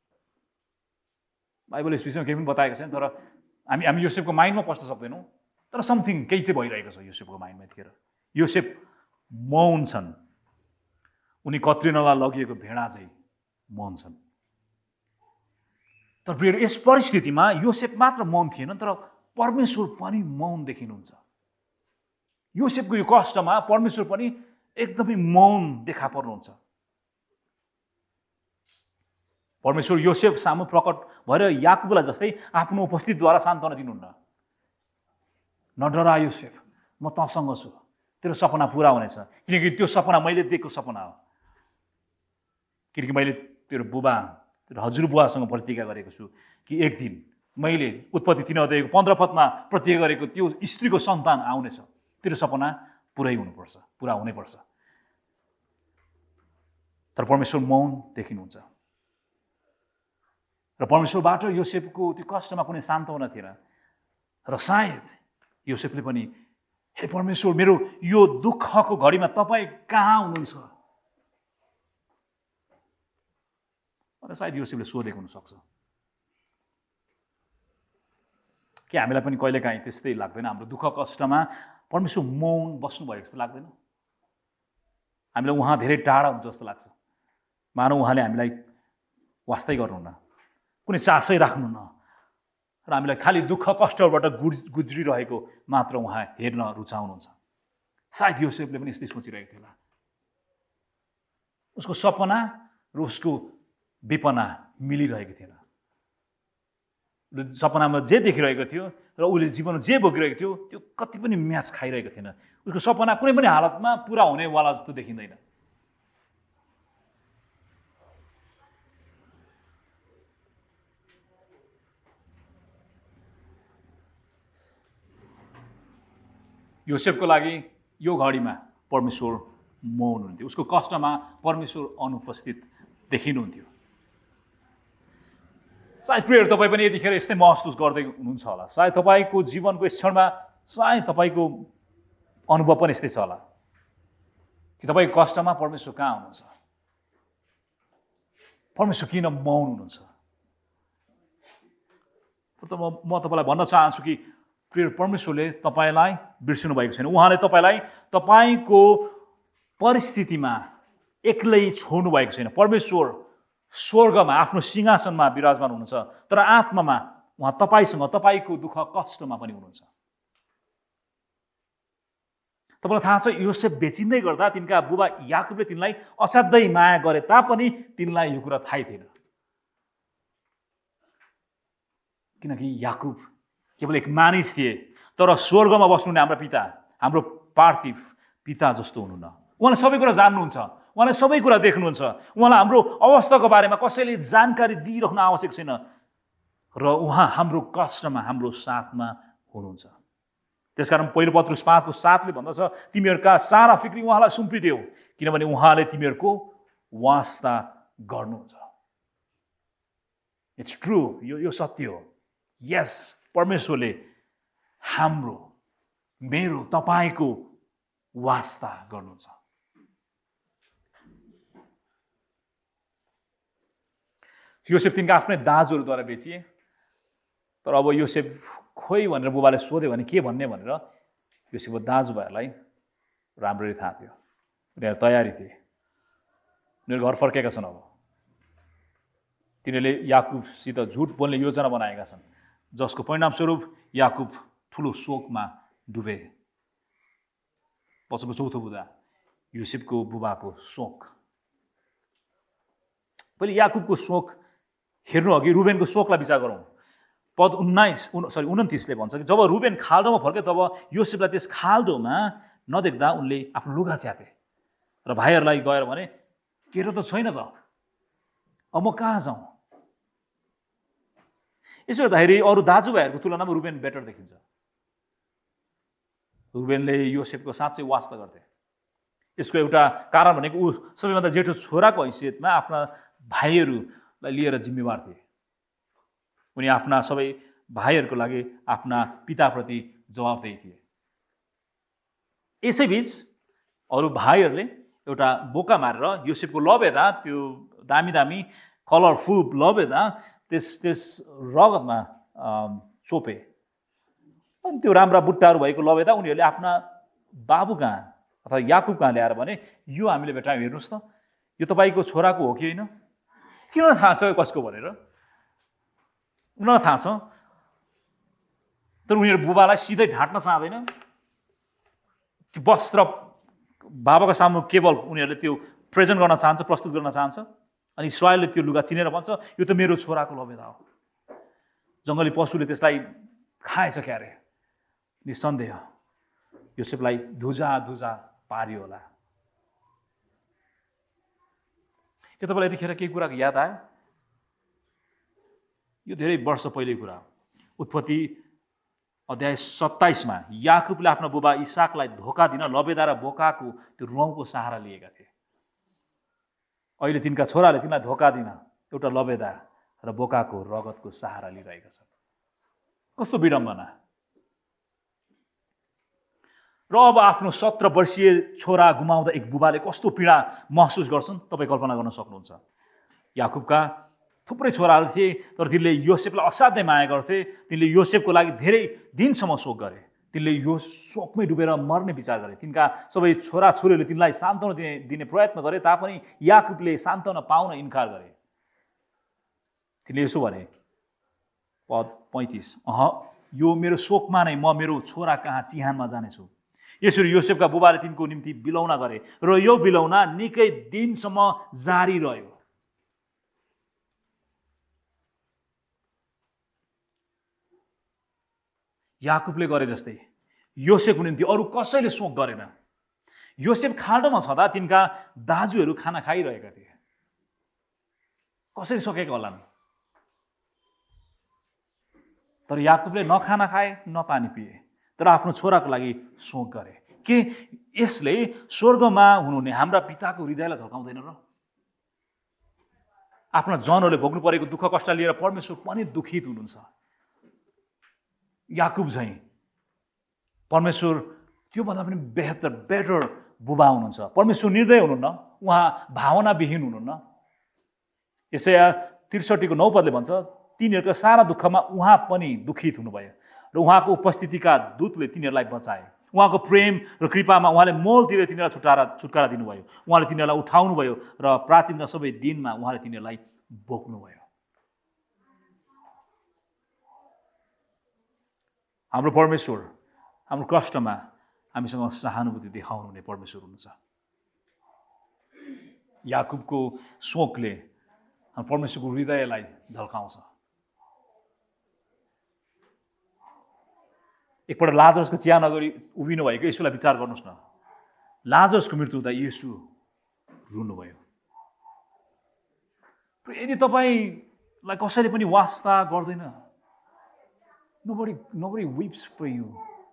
बाइबल यस विषयमा केही पनि बताएको छैन, तर हामी योसेफको माइन्डमा पस्न सक्दैनौँ। तर समथिङ केही चाहिँ भइरहेको छ योसेफको माइन्डमा। यतिखेर योसेफ मौन छन्। उनी कत्रिनलाई लगिएको भेडा चाहिँ मौन छन्। तर प्रिय, यस परिस्थितिमा योसेफ मात्र मौन थिएन, तर परमेश्वर पनि मौन देखिनुहुन्छ। योसेफको यो कष्टमा परमेश्वर पनि एकदमै मौन देखा पर्नुहुन्छ। परमेश्वर योसेफ सामु प्रकट भएर याकुबलाई जस्तै आफ्नो उपस्थितिद्वारा सान्त्वना दिनुहुन्न। नडरा योसेफ, म तँसँग छु, तेरो सपना पुरा हुनेछ। किनकि त्यो सपना मैले देखेको सपना हो। किनकि मैले तेरो बुबा, तेरो हजुरबुवासँग प्रतिज्ञा गरेको छु कि एक दिन मैले उत्पत्ति 3 अध्यायको 15 पदमा प्रतिज्ञा गरेको त्यो स्त्रीको सन्तान आउनेछ। तेरो सपना पुरै हुनुपर्छ, पुरा हुनैपर्छ। तर परमेश्वर मौन देखिनुहुन्छ। र परमेश्वरबाट योसेफको त्यो कष्टमा कुनै सान्त्वना थिएन। र सायद योसेफले पनि, हे परमेश्वर, मेरो यो दुःखको घडीमा तपाईँ कहाँ हुनुहुन्छ भनेर सायद योसेफले सोधेको हुनसक्छ। के हामीलाई पनि कहिलेकाहीँ त्यस्तै लाग्दैन? हाम्रो दुःख कष्टमा परमेश्वर मौन बस्नुभएको जस्तो लाग्दैन? हामीलाई उहाँ धेरै टाढा हुन्छ जस्तो लाग्छ। मानौ उहाँले हामीलाई वास्तै गर्नुहुन्न, कुनै चासै राख्नुहुन्न, र हामीलाई खालि दुःख कष्टबाट गुज्रिरहेको मात्र उहाँ हेर्न रुचाउनुहुन्छ। सायद योसेफले पनि यस्तै सोचिरहेको थियो होला। उसको सपना र उसको विपना मिलिरहेको थिएन। सपनामा जे देखिरहेको थियो र उसले जीवनमा जे बोकिरहेको थियो त्यो कति पनि म्याच खाइरहेको थिएन। उसको सपना कुनै पनि हालतमा पुरा हुनेवाला जस्तो देखिँदैन। योसेफको लागि यो घडीमा परमेश्वर मौन हुनुहुन्थ्यो। उसको कष्टमा परमेश्वर अनुपस्थित देखिनुहुन्थ्यो। सायद प्रियहरू, तपाईँ पनि यतिखेर यस्तै महसुस गर्दै हुनुहुन्छ होला। सायद तपाईँको जीवनको यस क्षणमा सायद तपाईँको अनुभव पनि यस्तै छ होला कि तपाईँको कष्टमा परमेश्वर कहाँ हुनुहुन्छ? परमेश्वर किन मौन हुनुहुन्छ? त म तपाईँलाई भन्न चाहन्छु कि प्रिय परमेश्वरले तपाईँलाई बिर्सिनु भएको छैन। उहाँले तपाईँलाई तपाईँको परिस्थितिमा एक्लै छोड्नु भएको छैन। परमेश्वर स्वर्गमा आफ्नो सिंहासनमा विराजमान हुनुहुन्छ, तर आत्मामा उहाँ तपाईँसँग तपाईँको दुःख कष्टमा पनि हुनुहुन्छ। तपाईँलाई थाहा छ, योसेफ बेचिँदै गर्दा तिनका बुबा याकुबले तिनलाई असाध्यै माया गरे तापनि तिनलाई यो कुरा थाहै थिएन, किनकि याकुब केवल एक मानिस थिए, तर स्वर्गमा बस्नुहुने हाम्रो पिता, हाम्रो पार्थिव पिता जस्तो हुनुहुन्न। उहाँले सबै कुरा जान्नुहुन्छ, उहाँले सबै कुरा देख्नुहुन्छ। उहाँलाई हाम्रो अवस्थाको बारेमा कसैले जानकारी दिइराख्न आवश्यक छैन, र उहाँ हाम्रो कष्टमा हाम्रो साथमा हुनुहुन्छ। त्यसकारण पहिलो पत्रुस 5:7 भन्दछ, तिमीहरूका सारा फिक्री उहाँलाई सुम्पिदेऊ, किनभने उहाँले तिमीहरूको वास्ता गर्नुहुन्छ। इट्स ट्रु, यो सत्य हो। यस, परमेश्वरले हाम्रो, मेरो, तपाईँको वास्ता गर्नुहुन्छ। योसेफ तिनका आफ्नै दाजुहरूद्वारा बेचिए, तर अब योसेफ खोइ भनेर बुबाले सोध्यो भने के भन्ने भनेर योसेफको दाजुभाइहरूलाई राम्ररी थाहा थियो। उनीहरू तयारी थिए, उनीहरू घर फर्केका छन्। अब तिनीहरूले याकुबसित झुट बोल्ने योजना बनाएका छन्, जसको परिणामस्वरूप याकुब ठुलो शोकमा डुबे। पछिको चौथो बुदा योसेफको बुबाको शोक। पहिले याकुबको शोक हेर्नु अघि रुबेनको शोकलाई विचार गरौँ। पद 29ले भन्छ कि जब रुबेन खाल्डोमा फर्के तब योसेफलाई त्यस खाल्डोमा नदेख्दा उनले आफ्नो लुगा च्याते र भाइहरूलाई गएर भने, केरो त छैन त, अब म कहाँ जाउँ? यसो हेर्दाखेरि अरू दाजुभाइहरूको तुलनामा रुबेन बेटर देखिन्छ। रुबेनले योसेफको साँच्चै वास्ता गर्थे। यसको एउटा कारण भनेको ऊ सबैभन्दा जेठो छोराको हैसियतमा आफ्ना भाइहरूलाई लिएर जिम्मेवार थिए। उनी आफ्ना सबै भाइहरूको लागि आफ्ना पिताप्रति जवाफदेही थिए। यसैबीच अरू भाइहरूले एउटा बोका मारेर योसेफको लबेदा, त्यो दामी दामी कलरफुल लबेदा त्यस रगतमा चोपे। अनि त्यो राम्रा बुट्टाहरू भएको लबेदा उनीहरूले आफ्ना बाबु कहाँ अथवा याकुब कहाँ ल्याएर भने, यो हामीले भेटायौँ, हेर्नुहोस् त, यो तपाईँको छोराको हो कि होइन? तिनीहरूलाई थाहा छ कसको भनेर, उनीहरूलाई थाहा छ। तर उनीहरू बुबालाई सिधै ढाँट्न चाहँदैन। त्यो वस्त्र बाबाको सामु केवल उनीहरूले त्यो प्रेजेन्ट गर्न चाहन्छ, प्रस्तुत गर्न चाहन्छ। अनि इस्राएलले त्यो लुगा चिनेर भन्छ, यो त मेरो छोराको लबेदा हो। जङ्गली पशुले त्यसलाई खाएछ क्यारे। निसन्देह योसेफलाई धुजा पारियो होला। के तपाईँलाई यतिखेर केही कुराको याद आयो? यो धेरै वर्ष पहिलेको कुरा हो। उत्पत्ति अध्याय 27मा याकुबले आफ्नो बुबा इसाकलाई धोका दिन लबेदा र बोकाको त्यो रौँको सहारा लिएका थिए। अहिले तिनका छोराले तिनलाई धोका दिन एउटा लबेदा र बोकाको रगतको सहारा लिइरहेका छन्। कस्तो विडम्बना! र अब आफ्नो 17 वर्षीय छोरा गुमाउँदा एक बुबाले कस्तो पीडा महसुस गर्छन् तपाईँ कल्पना गर्न सक्नुहुन्छ। याकुबका थुप्रै छोराहरू थिए, तर तिनले योसेफलाई असाध्यै माया गर्थे। तिनले योसेफको लागि धेरै दिनसम्म शोक गरे। तिनले यो शोकमै डुबेर मर्ने विचार गरे। तिनका सबै छोराछोरीहरूले तिनलाई सान्त्वना दिने प्रयत्न गरे तापनि याकुबले सान्त्वना पाउन इन्कार गरे। तिनले यसो भने, पद 35, यो मेरो शोकमा नै म मेरो छोरा कहाँ चिहानमा जानेछु। यसरी योसेफका बुबाले तिनको निम्ति बिलौना गरे र यो बिलौना निकै दिनसम्म जारी रह्यो। याकुबले गरे जस्तै योसेफको निम्ति अरू कसैले शोक गरेन। योसेफ खाल्डोमा छँदा तिनका दाजुहरू खाना खाइरहेका थिए। कसरी सकेका होलान्? तर याकुबले न खाना खाए न पानी पिए, तर आफ्नो छोराको लागि शोक गरे। के यसले स्वर्गमा हुनुहुने हाम्रा पिताको हृदयलाई झल्काउँदैन र? आफ्ना जनहरूले भोग्नु परेको दुःख कष्ट लिएर परमेश्वर पनि दुखित हुनुहुन्छ। याकुब झैँ परमेश्वर त्योभन्दा पनि बेटर बुबा हुनुहुन्छ। परमेश्वर निर्दय हुनुहुन्न, उहाँ भावनाविहीन हुनुहुन्न। यसैया 63:9 भन्छ, तिनीहरूको सारा दुःखमा उहाँ पनि दुखित हुनुभयो र उहाँको उपस्थितिका दूतले तिनीहरूलाई बचाए। उहाँको प्रेम र कृपामा उहाँले मोलतिर तिनीहरूलाई छुटकारा दिनुभयो। उहाँले तिनीहरूलाई उठाउनुभयो र प्राचीन सबै दिनमा उहाँले तिनीहरूलाई बोक्नुभयो। हाम्रो परमेश्वर हाम्रो कष्टमा हामीसँग सहानुभूति देखाउनुहुने परमेश्वर हुनुहुन्छ। याकुबको शोकले हाम्रो परमेश्वरको हृदयलाई झल्काउँछ। एकपल्ट लाजरसको चिया नगरी उभिनु भएको येशूलाई विचार गर्नुहोस् न। लाजरसको मृत्यु हुँदा येशू रुनुभयो। यदि तपाईलाई कसैले पनि वास्ता गर्दैन, nobody weeps for you,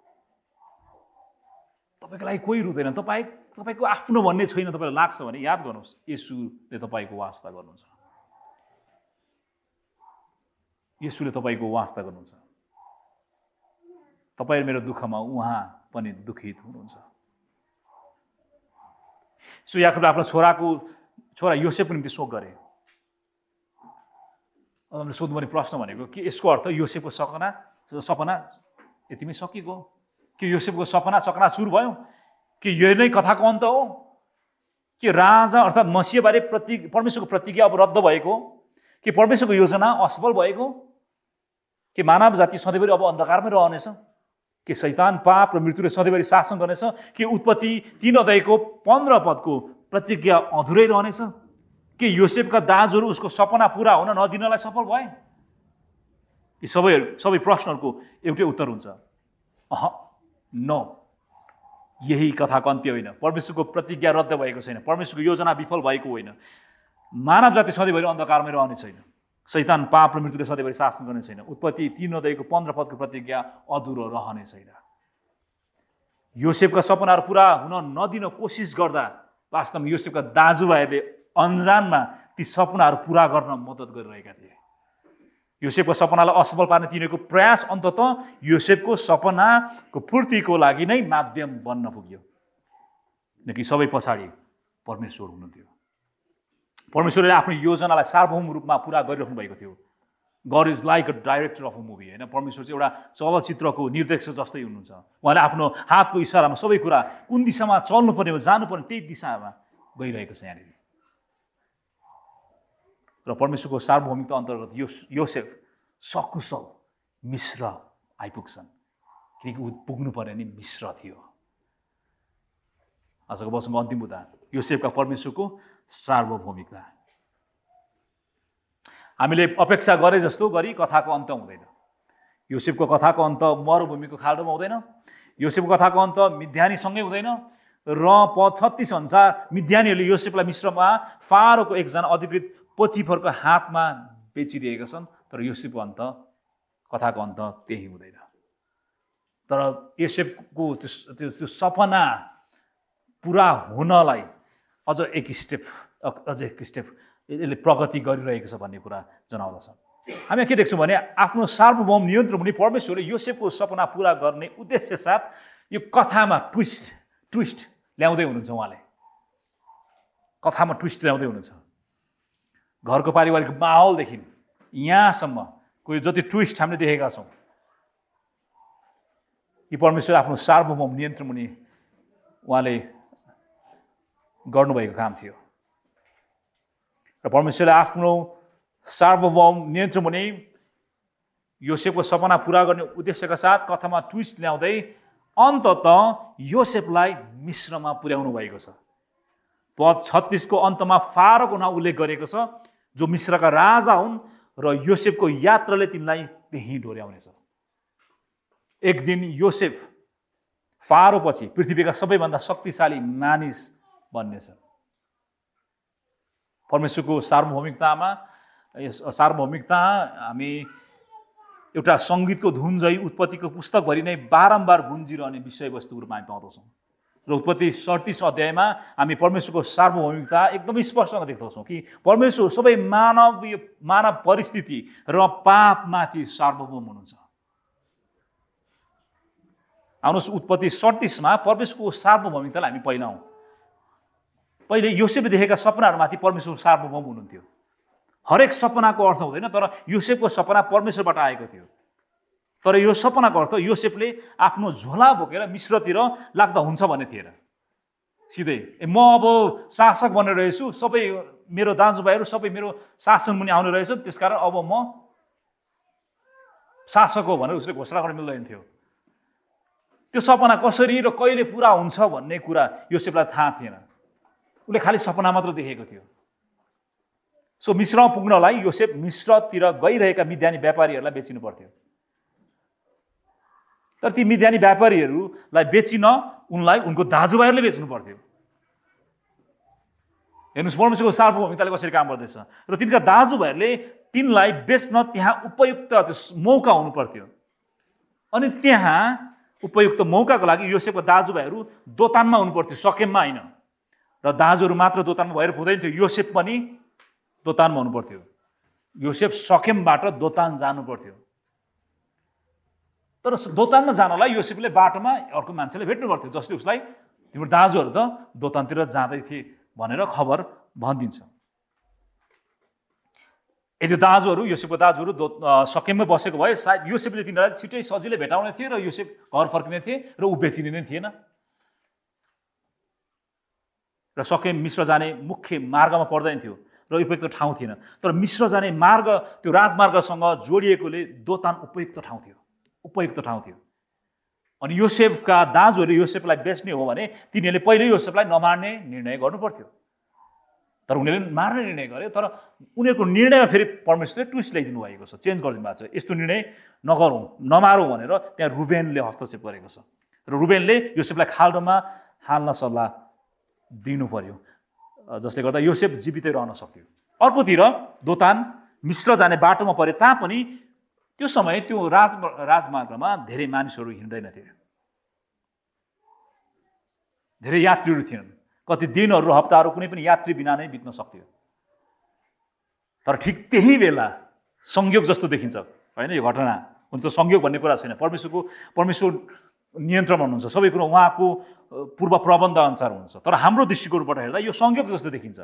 तपाईको लागि कोही रुँदैन, तपाईको आफ्नो भन्ने छैन तपाईलाई लाग्छ भने याद गर्नुहोस् येशूले तपाईको वास्ता गर्नुहुन्छ। येशूले तपाईको वास्ता गर्नुहुन्छ। तपाईँ मेरो दुःखमा उहाँ पनि दुखित हुनुहुन्छ। सो याकुबले आफ्नो छोरा योसेफको निम्ति शोक गरे। अब हामीले सोध्नुपर्ने प्रश्न भनेको के यसको अर्थ योसेफको सपना यतिमै सकिएको हो? के योसेफको सपना चकनाचुर भयो? कि यो नै कथाको अन्त हो? कि राजा अर्थात् मसीहबारे परमेश्वरको प्रतिज्ञा अब रद्द भएको? कि परमेश्वरको योजना असफल भएको? कि मानव जाति सधैँभरि अब अन्धकारमै रहनेछ? कि शैतान पाप र मृत्युले सधैँभरि शासन गर्नेछ? कि उत्पत्ति 3 अध्यायको 15 पदको प्रतिज्ञा अधुरै रहनेछ? कि योसेफका दाजुहरू उसको सपना पुरा हुन नदिनलाई सफल भए? यी सबै प्रश्नहरूको एउटै उत्तर हुन्छ, नो, यही कथाको अन्त्य होइन। परमेश्वरको प्रतिज्ञा रद्द भएको छैन। परमेश्वरको योजना विफल भएको होइन। मानव जाति सधैँभरि अन्धकारमै रहने छैन। शैतान पाप र मृत्युले सधैँभरि शासन गर्ने छैन। उत्पत्ति 3 अध्यायको 15 पदको प्रतिज्ञा अधुरो रहने छैन। योसेफका सपनाहरू पुरा हुन नदिन कोसिस गर्दा वास्तवमा योसेफका दाजुभाइहरूले अन्जानमा ती सपनाहरू पुरा गर्न मद्दत गरिरहेका थिए। योसेफको सपनालाई असफल पार्ने तिनीहरूको प्रयास अन्ततः योसेफको सपनाको पूर्तिको लागि नै माध्यम बन्न पुग्यो। किनकि सबै पछाडि परमेश्वर हुनुहुन्थ्यो। परमेश्वरले आफ्नो योजनालाई सार्वभौम रूपमा पुरा गरिराख्नु भएको थियो। God is like a director of a movie, होइन? परमेश्वर चाहिँ एउटा चलचित्रको निर्देशक जस्तै हुनुहुन्छ। उहाँले आफ्नो हातको इसारामा सबै कुरा कुन दिशामा चल्नुपर्ने हो, जानुपर्ने त्यही दिशामा गइरहेको छ यहाँनिर। र परमेश्वरको सार्वभौमिकता अन्तर्गत योसेफ सकुशल मिस्र आइपुग्छन्, किनकि पुग्नु पर्ने नि मिस्र थियो। आजको वर्षको अन्तिम मुद्दा योसेफका परमेश्वरको सार्वभौमिकता। हामीले अपेक्षा गरे जस्तो गरी कथाको अन्त हुँदैन। योसेफको कथाको अन्त मरुभूमिको खाल्डोमा हुँदैन। योसेफको कथाको अन्त मिद्यानीसँगै हुँदैन। र पद 36 अनुसार मिद्यानीहरूले योसेफलाई मिस्रमा फारोको एकजना अधिकृत पोतिफरको हातमा बेचिदिएका छन्। तर योसेफको अन्त कथाको अन्त त्यही हुँदैन। तर योसेफको त्यो सपना पुरा हुनलाई अझ एक स्टेप यसले प्रगति गरिरहेको छ भन्ने कुरा जनाउँदछ। हामी के देख्छौँ भने आफ्नो सार्वभौम नियन्त्रण हुने परमेश्वरले योसेफको सपना पुरा गर्ने उद्देश्य साथ यो कथामा ट्विस्ट ल्याउँदै हुनुहुन्छ। उहाँले कथामा ट्विस्ट ल्याउँदै हुनुहुन्छ। घरको पारिवारिक माहौलदेखि यहाँसम्मको जति ट्विस्ट हामीले देखेका छौँ, यी परमेश्वर आफ्नो सार्वभौम नियन्त्रण हुने उहाँले गर्नुभएको काम थियो। र परमेश्वरले आफ्नो सार्वभौम नियन्त्रण हुने योसेफको सपना पुरा गर्ने उद्देश्यका साथ कथामा ट्विस्ट ल्याउँदै अन्ततः योसेफलाई मिस्रमा पुर्याउनु भएको छ। पद 36 को अन्तमा फारोको नाउँ उल्लेख गरेको छ, जो मिस्रका राजा हुन् र योसेफको यात्राले तिनलाई त्यहीँ डोर्याउनेछ। एक दिन योसेफ फारो पछि पृथ्वीका सबैभन्दा शक्तिशाली मानिस बन्नेछ। परमेश्वरको सार्वभौमिकता हामी एउटा सङ्गीतको धुन झै उत्पत्तिको पुस्तकभरि नै बारम्बार गुन्जिरहने विषयवस्तुको रूपमा हामी पाउँदछौँ। र उत्पत्ति 37 अध्यायमा हामी परमेश्वरको सार्वभौमिकता एकदमै स्पष्टसँग देख्दछौँ कि परमेश्वर सबै मानव परिस्थिति र पापमाथि सार्वभौम हुनुहुन्छ। आउनुहोस् उत्पत्ति 37 मा परमेश्वरको सार्वभौमिकतालाई हामी पहिले योसेफले देखेका सपनाहरूमाथि परमेश्वर सार्वभौम हुनुहुन्थ्यो। हरेक सपनाको अर्थ हुँदैन, तर योसेफको सपना परमेश्वरबाट आएको थियो। तर यो सपनाको अर्थ योसेफले आफ्नो झोला बोकेर मिश्रतिर लाग्दा हुन्छ भन्ने थिएन। सिधै म अब शासक बनेर रहेछु, सबै मेरो दाजुभाइहरू सबै मेरो शासन मुनि आउने रहेछ, त्यसकारण अब म शासक हो भनेर उसले घोषणा गर्न मिल्दैन थियो। त्यो सपना कसरी र कहिले पुरा हुन्छ भन्ने कुरा योसेफलाई थाहा थिएन। उसले खालि सपना मात्र देखेको थियो। सो मिश्रमा पुग्नलाई योसेफ मिश्रतिर गइरहेका मिद्यानी व्यापारीहरूलाई बेचिनु पर्थ्यो। तर ती मिद्यानी व्यापारीहरूलाई बेचिन उनलाई उनको दाजुभाइहरूले बेच्नु पर्थ्यो। हेर्नुहोस् परमेश्वरको सार्वभौमिकताले कसरी काम गर्दैछ। र तिनका दाजुभाइहरूले तिनलाई बेच्न त्यहाँ उपयुक्त मौका हुनु पर्थ्यो। अनि त्यहाँ उपयुक्त मौकाको लागि योसेफको दाजुभाइहरू दोतानमा हुनु पर्थ्यो, सकेममा होइन। र दाजुहरू मात्र दोतानमा भएर पुग्दैन थियो, योसेफ पनि दोतानमा हुनु पर्थ्यो। योसेफ सकेमबाट दोतान जानु पर्थ्यो। तर दोतानमा जानलाई योसेफले बाटोमा अर्को मान्छेले भेट्नु पर्थ्यो, जसले उसलाई तिम्रो दाजुहरू त दोतानतिर जाँदै थिए भनेर खबर भनिदिन्छ। यदि दाजुहरू योसेफको दाजुहरू सकेममै बसेको भए सायद योसेफले तिनीहरूलाई छिट्टै सजिलै भेटाउने थिए र योसेफ घर फर्किने थिए र ऊ बेचिने नै थिएन। र सकेम मिश्र जाने मुख्य मार्गमा पर्दैन थियो र उपयुक्त ठाउँ थिएन। तर मिश्र जाने मार्ग त्यो राजमार्गसँग जोडिएकोले दोतान उपयुक्त ठाउँ थियो, उपयुक्त ठाउँ थियो। अनि योसेफका दाजुहरूले योसेफलाई बेच्ने हो भने तिनीहरूले पहिले योसेफलाई नमार्ने निर्णय गर्नु पर्थ्यो। तर उनीहरूले मार्ने निर्णय गरे। तर उनीहरूको निर्णयमा फेरि परमेश्वरले ट्विस्ट ल्याइदिनु भएको छ, चेन्ज गरिदिनु भएको छ। यस्तो निर्णय नगरौँ, नमारौँ भनेर त्यहाँ रुबेनले हस्तक्षेप गरेको छ। र रुबेनले योसेफलाई खाल्डोमा हाल्न सल्लाह दिनु पर्यो, जसले गर्दा योसेफ जीवितै रहन सक्थ्यो। अर्कोतिर दोतान मिश्र जाने बाटोमा परे तापनि त्यो समय त्यो राजमार्गमा धेरै मानिसहरू हिँड्दैनथे, धेरै यात्रीहरू थिएनन्। कति दिनहरू र हप्ताहरू कुनै पनि यात्री बिना नै बित्न सक्थ्यो। तर ठिक त्यही बेला संयोग जस्तो देखिन्छ होइन यो घटना। हुन त संयोग भन्ने कुरा छैन, परमेश्वर नियन्त्रणमा हुनुहुन्छ, सबै कुरो उहाँको पूर्व प्रबन्ध अनुसार हुन्छ। तर हाम्रो दृष्टिकोणबाट हेर्दा यो संयोग जस्तो देखिन्छ।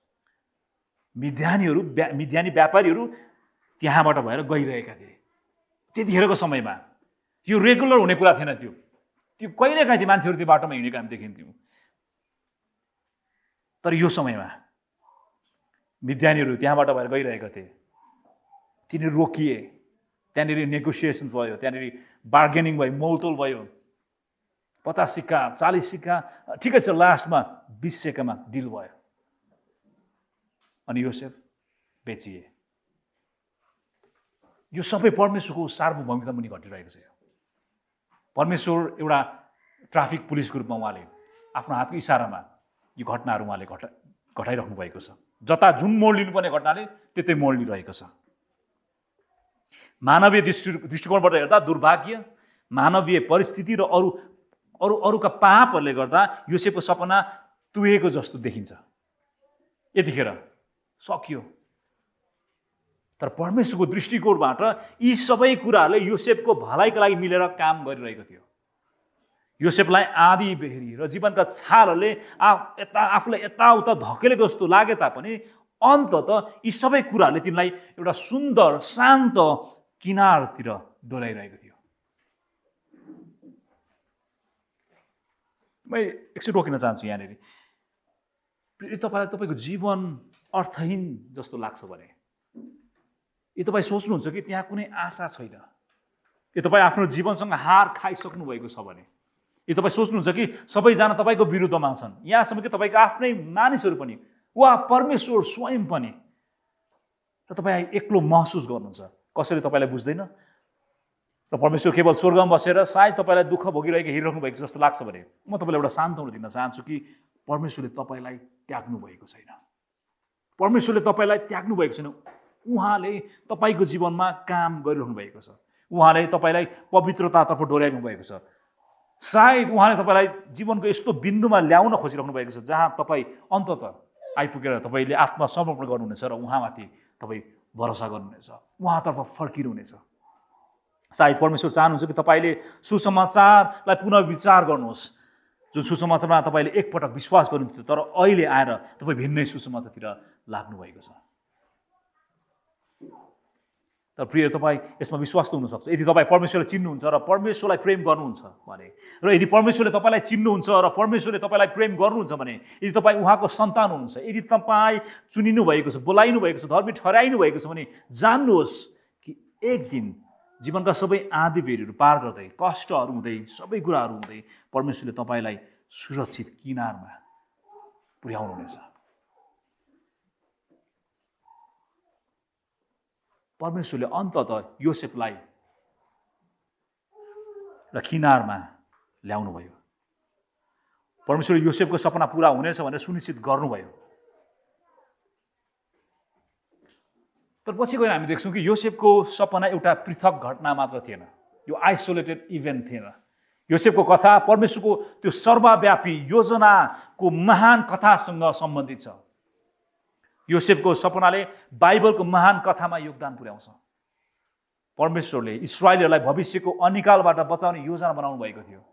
मिद्यानी व्यापारीहरू त्यहाँबाट भएर गइरहेका थिए। त्यतिखेरको समयमा यो रेगुलर हुने कुरा थिएन। त्यो कहिलेकाहीँ ती मान्छेहरू त्यो बाटोमा हिँडेको हामी देखिन्थ्यौँ। तर यो समयमा मिद्यानीहरू त्यहाँबाट भएर गइरहेका थिए। तिनीहरू रोकिए, त्यहाँनिर नेगोसिएसन भयो, त्यहाँनिर बार्गेनिङ भयो, मोलतोल भयो। 50 सिक्का 40 सिक्का ठिकै छ, लास्टमा 20 सिक्कामा डिल भयो। अनि योसेफ बेचिए। यो सबै परमेश्वरको सार्वभौमिकता मुनि घटिरहेको छ। परमेश्वर एउटा ट्राफिक पुलिसको रूपमा उहाँले आफ्नो हातको इसारामा यो घटनाहरू उहाँले घटाइराख्नु भएको छ। जता जुन मोड लिनुपर्ने घटनाले त्यतै मोड लिइरहेको छ। मानवीय दृष्टिकोणबाट हेर्दा दुर्भाग्य, मानवीय परिस्थिति र अरूका पापहरूले गर्दा योसेफको सपना तुएको जस्तो देखिन्छ। यतिखेर सकियो। तर परमेश्वरको दृष्टिकोणबाट यी सबै कुराहरूले योसेफको भलाइका लागि मिलेर काम गरिरहेको थियो। योसेफलाई आँधी बेहरी र जीवनका छालहरूले आफूलाई यताउता धकेलेको जस्तो लागे तापनि अन्ततः यी सबै कुराहरूले तिनलाई एउटा सुन्दर शान्त किनारतिर डोलाइरहेको थियो। म एकछिन रोकिन चाहन्छु यहाँनिर। तपाईँको जीवन अर्थहीन जस्तो लाग्छ भने यो तपाईँ सोच्नुहुन्छ कि त्यहाँ कुनै आशा छैन, यो तपाईँ आफ्नो जीवनसँग हार खाइसक्नु भएको छ भने, यो तपाईँ सोच्नुहुन्छ कि सबैजना तपाईँको विरुद्धमा छन्, यहाँसम्म कि तपाईँको आफ्नै मानिसहरू पनि वा परमेश्वर स्वयं पनि, र तपाईँ एक्लो महसुस गर्नुहुन्छ, कसैले तपाईँलाई बुझ्दैन र परमेश्वर केवल स्वर्गमा बसेर सायद तपाईँलाई दुःख भोगिरहेको हिँडिराख्नु भएको जस्तो लाग्छ भने म तपाईँलाई एउटा सान्त्वना दिन चाहन्छु कि परमेश्वरले तपाईँलाई त्याग्नु भएको छैन। परमेश्वरले तपाईँलाई त्याग्नु भएको छैन। उहाँले तपाईँको जीवनमा काम गरिरहनु भएको छ। उहाँले तपाईँलाई पवित्रतातर्फ डोर्याइनु भएको छ। सायद उहाँले तपाईँलाई जीवनको यस्तो बिन्दुमा ल्याउन खोजिराख्नु भएको छ जहाँ तपाईँ अन्ततः आइपुगेर तपाईँले आत्मसमर्पण गर्नुहुनेछ र उहाँमाथि तपाईँ भरोसा गर्नुहुनेछ, उहाँतर्फ फर्किनुहुनेछ। सायद परमेश्वर चाहनुहुन्छ कि तपाईँले सुसमाचारलाई पुनः विचार गर्नुहोस्, जुन सुसमाचारमा तपाईँले एकपटक विश्वास गर्नुहुन्थ्यो तर अहिले आएर तपाईँ भिन्नै सुसमाचारतिर लाग्नु भएको छ। तर प्रिय तपाईँ यसमा विश्वास त हुनसक्छ यदि तपाईँ परमेश्वरलाई चिन्नुहुन्छ र परमेश्वरलाई प्रेम गर्नुहुन्छ भने, र यदि परमेश्वरले तपाईँलाई चिन्नुहुन्छ र परमेश्वरले तपाईँलाई प्रेम गर्नुहुन्छ भने, यदि तपाईँ उहाँको सन्तान हुनुहुन्छ, यदि तपाईँ चुनिनु भएको छ, बोलाइनु भएको छ, धर्मी ठहराइनु भएको छ भने जान्नुहोस् कि एक दिन जीवनका सबै आँधी बेरीहरू पार गर्दै, कष्टहरू हुँदै, सबै कुराहरू हुँदै परमेश्वरले तपाईँलाई सुरक्षित किनारमा पुर्याउनुहुनेछ। परमेश्वरले अन्ततः योसेफलाई र किनारमा ल्याउनुभयो। परमेश्वरले योसेफको सपना पुरा हुनेछ भनेर सुनिश्चित गर्नुभयो। तर पछि गएर हामी देख्छौँ कि योसेफको सपना एउटा पृथक घटना मात्र थिएन, यो आइसोलेटेड इभेन्ट थिएन। योसेफको कथा परमेश्वरको त्यो सर्वव्यापी योजनाको महान कथासँग सम्बन्धित छ। योसेफको सपनाले बाइबलको महान कथामा योगदान पुर्याउँछ। परमेश्वरले इस्राएलीहरूलाई भविष्यको अनिकालबाट बचाउने योजना बनाउनु भएको थियो।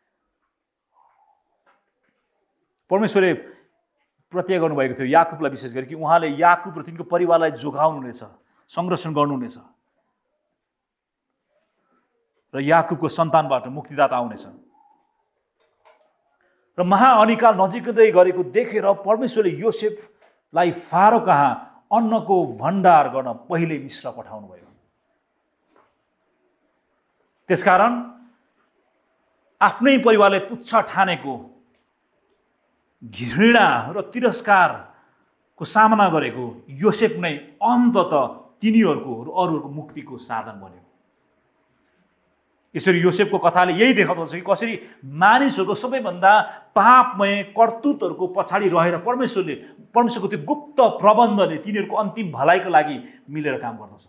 परमेश्वरले प्रतिज्ञा गर्नुभएको थियो याकुबलाई, विशेष गरी कि उहाँले याकुब र तिनको परिवारलाई जोगाउनुहुनेछ, संरक्षण गर्नुहुनेछ र याकुबको सन्तानबाट मुक्तिदाता आउनेछ। र महाअनिकाल नजिकै गरेको देखेर परमेश्वरले योसेफलाई फारो कहाँ अन्नको भण्डार गर्न पहिले मिस्र पठाउनु भयो। त्यसकारण आफ्नै परिवारले तुच्छ ठानेको घृणा र तिरस्कारको सामना गरेको योसेफ नै अन्ततः तिनीहरूको र अरूहरूको मुक्तिको साधन बन्यो। यसरी योसेफको कथाले यही देखाउँछ कि कसरी मानिसहरूको सबैभन्दा पापमय कर्तुतहरूको पछाडि रहेर परमेश्वरको त्यो गुप्त प्रबन्धले तिनीहरूको अन्तिम भलाइको लागि मिलेर काम गर्दछ।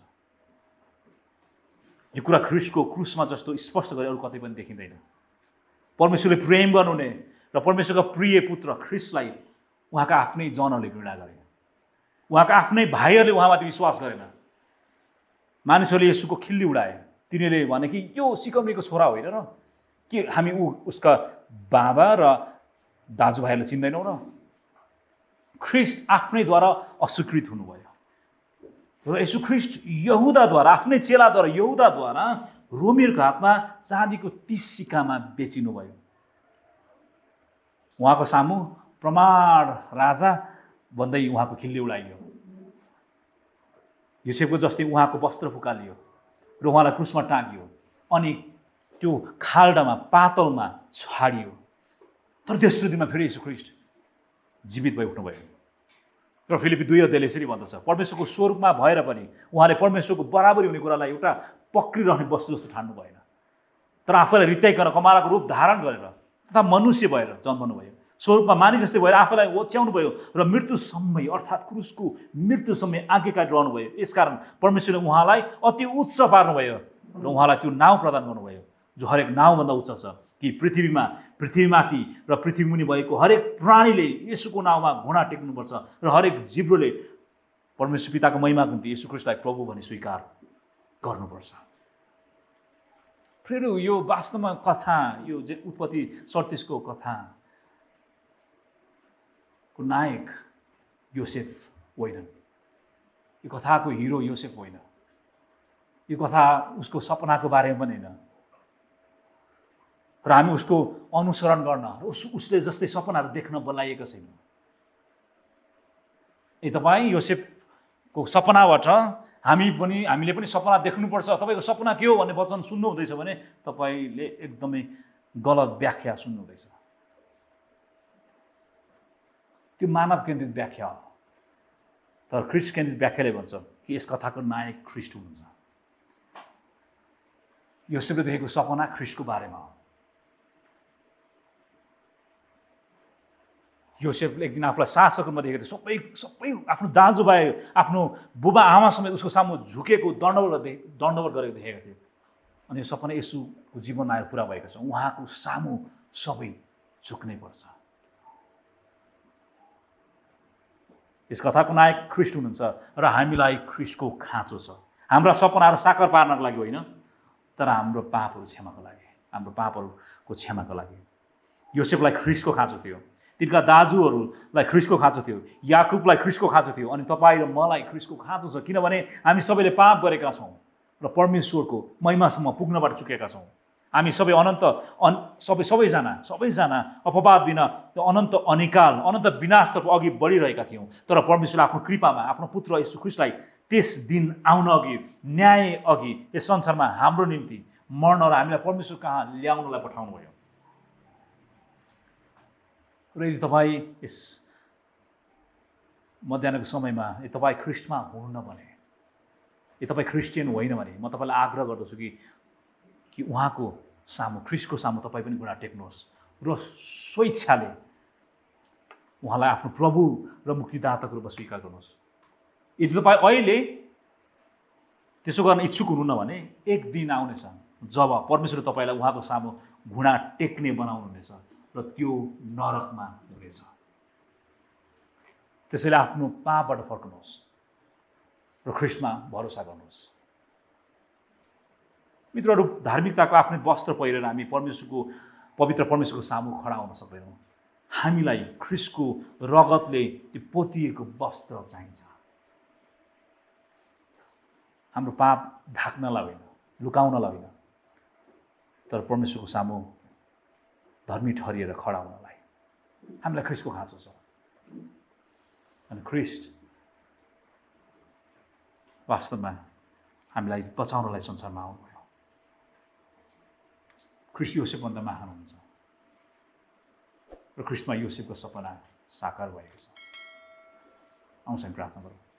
यो कुरा ख्रिस्टको क्रुसमा जस्तो स्पष्ट गरी अरू कतै पनि देखिँदैन। परमेश्वरले प्रेम गर्नुहुने र परमेश्वरका प्रिय पुत्र ख्रिस्टलाई उहाँका आफ्नै जनहरूले घृणा गरे, उहाँका आफ्नै भाइहरूले उहाँमाथि विश्वास गरेन। मानिसहरूले यसुको खिल्ली उडाए। तिनीहरूले भने कि यो सिकम्रीको छोरा होइन र के हामी उसका बाबा र दाजुभाइहरूलाई चिन्दैनौँ र? ख्रिस्ट आफ्नैद्वारा अस्वीकृत हुनुभयो र यसु ख्रिस्ट यहुदाद्वारा, आफ्नै चेलाद्वारा यहुदाद्वारा रोमीहरूको हातमा चाँदीको 30 सिक्कामा बेचिनुभयो। उहाँको सामु प्रमाण राजा भन्दै उहाँको खिल्ली उडाइयो। योसेफको जस्तै उहाँको वस्त्र फुकालियो र उहाँलाई क्रुसमा टाँगियो अनि त्यो खाल्डामा पातलमा छाडियो। तर तेस्रो दिनमा फेरि यीशु ख्रिस्ट जीवित भई उठ्नुभयो। र फिलिपी 2 अध्यायले यसरी भन्दछ, परमेश्वरको स्वरूपमा भएर पनि उहाँले परमेश्वरको बराबरी हुने कुरालाई एउटा पक्रिरहने वस्तु जस्तो ठान्नु भएन, तर आफूलाई रित्याइकन कमाराको रूप धारण गरेर तथा मनुष्य भएर जन्मनु भयो। स्वरूपमा मानिस जस्तै भएर आफूलाई ओछ्याउनु भयो र मृत्युसम्मै अर्थात् क्रुसको मृत्युसम्मै आज्ञाकारी रहनुभयो। यसकारण परमेश्वरले उहाँलाई अति उच्च पार्नुभयो र उहाँलाई त्यो नाउँ प्रदान गर्नुभयो जो हरेक नाउँभन्दा उच्च छ, कि पृथ्वीमाथि र पृथ्वीमुनि भएको हरेक प्राणीले यसुको नाउँमा घुँडा टेक्नुपर्छ र हरेक जिब्रोले परमेश्वर पिताको महिमाको निम्ति यसु ख्रिस्टलाई प्रभु भनी स्वीकार गर्नुपर्छ। फेरि यो वास्तवमा कथा, यो उत्पत्ति 37को कथा को नायक योसेफ होइनन्। यो कथाको हिरो योसेफ होइन। यो कथा उसको सपनाको बारेमा पनि होइन र हामी उसको अनुसरण गर्न र उसले जस्तै सपनाहरू देख्न बोलाइएको छैन। तपाईँ योसेफको सपनाबाट हामीले पनि सपना देख्नुपर्छ, तपाईँको सपना के हो भन्ने वचन सुन्नु हुँदैछ भने तपाईँले एकदमै गलत व्याख्या सुन्नुहुँदैछ। त्यो मानव केन्द्रित व्याख्या हो। तर ख्रिस्ट केन्द्रित व्याख्याले भन्छ कि यस कथाको नायक ख्रिस्ट हुनुहुन्छ। योसेफले देखेको सपना ख्रिस्टको बारेमा हो। योसेफले एक दिन आफूलाई शासकमा देखेको सबै आफ्नो दाजुभाइ, आफ्नो बुबा आमा समेत उसको सामु झुकेको दण्डवत गरेको देखेका थिए। अनि यो सपना येशूको जीवनमा आएर पुरा भएको छ। उहाँको सामु सबै झुक्नै पर्छ। यस कथाको नायक ख्रिस्ट हुनुहुन्छ र हामीलाई ख्रिस्टको खाँचो छ। हाम्रा सपनाहरू साकार पार्नको लागि होइन, तर हाम्रो पापहरू क्षमाको लागि, हाम्रो पापहरूको क्षमाको लागि। योसेफलाई ख्रिस्टको खाँचो थियो, तिनका दाजुहरूलाई ख्रिस्टको खाँचो थियो, याकुबलाई ख्रिस्टको खाँचो थियो, अनि तपाईँ र मलाई ख्रिस्टको खाँचो छ। किनभने हामी सबैले पाप गरेका छौँ र परमेश्वरको महिमासम्म पुग्नबाट चुकेका छौँ। हामी सबै सबैजना अपवाद बिना त्यो अनन्त अनिकाल अनन्त विनाशतर्फ अघि बढिरहेका थियौँ। तर परमेश्वरले आफ्नो कृपामा आफ्नो पुत्र यीशु ख्रीष्टलाई त्यस दिन आउन अघि, न्याय अघि यस संसारमा हाम्रो निम्ति मर्न र हामीलाई परमेश्वर कहाँ ल्याउनलाई पठाउनु भयो। र यदि तपाईँ यस मध्याहको समयमा यदि तपाईँ ख्रीष्टमा हुनुहुन्न भने, यदि तपाईँ क्रिस्चियन होइन भने, म तपाईँलाई आग्रह गर्दछु कि उहाँको सामु, ख्रीष्टको सामु तपाईँ पनि घुँडा टेक्नुहोस् र स्वेच्छाले उहाँलाई आफ्नो प्रभु र मुक्तिदाताको रूपमा स्वीकार गर्नुहोस्। यदि तपाईँ अहिले त्यसो गर्न इच्छुक हुनुहुन्न भने एक दिन आउनेछ जब परमेश्वरले तपाईँलाई उहाँको सामु घुँडा टेक्ने बनाउनुहुनेछ र त्यो नरकमा हुनेछ। त्यसैले आफ्नो पापबाट फर्कनुहोस् र ख्रीष्टमा भरोसा गर्नुहोस्। मित्रहरू, धार्मिकताको आफ्नै वस्त्र पहिरेर हामी पवित्र परमेश्वरको सामु खडा हुन सक्दैनौँ। हामीलाई ख्रीष्टको रगतले त्यो पोतिएको वस्त्र चाहिन्छ। हाम्रो पाप ढाक्नलाई होइन, लुकाउनलाई होइन, तर परमेश्वरको सामु धर्मी ठहरिएर खडा हुनलाई। हामीलाई ख्रीष्टको खाँचो छ। अनि ख्रीष्ट वास्तवमा हामीलाई बचाउनलाई संसारमा आउनुभयो। ख्रीष्ट योसेफभन्दा महान हुन्छ र ख्रीष्टमा योसेफको सपना साकार भएको छ। आउँछ हामी प्रार्थना गरौँ।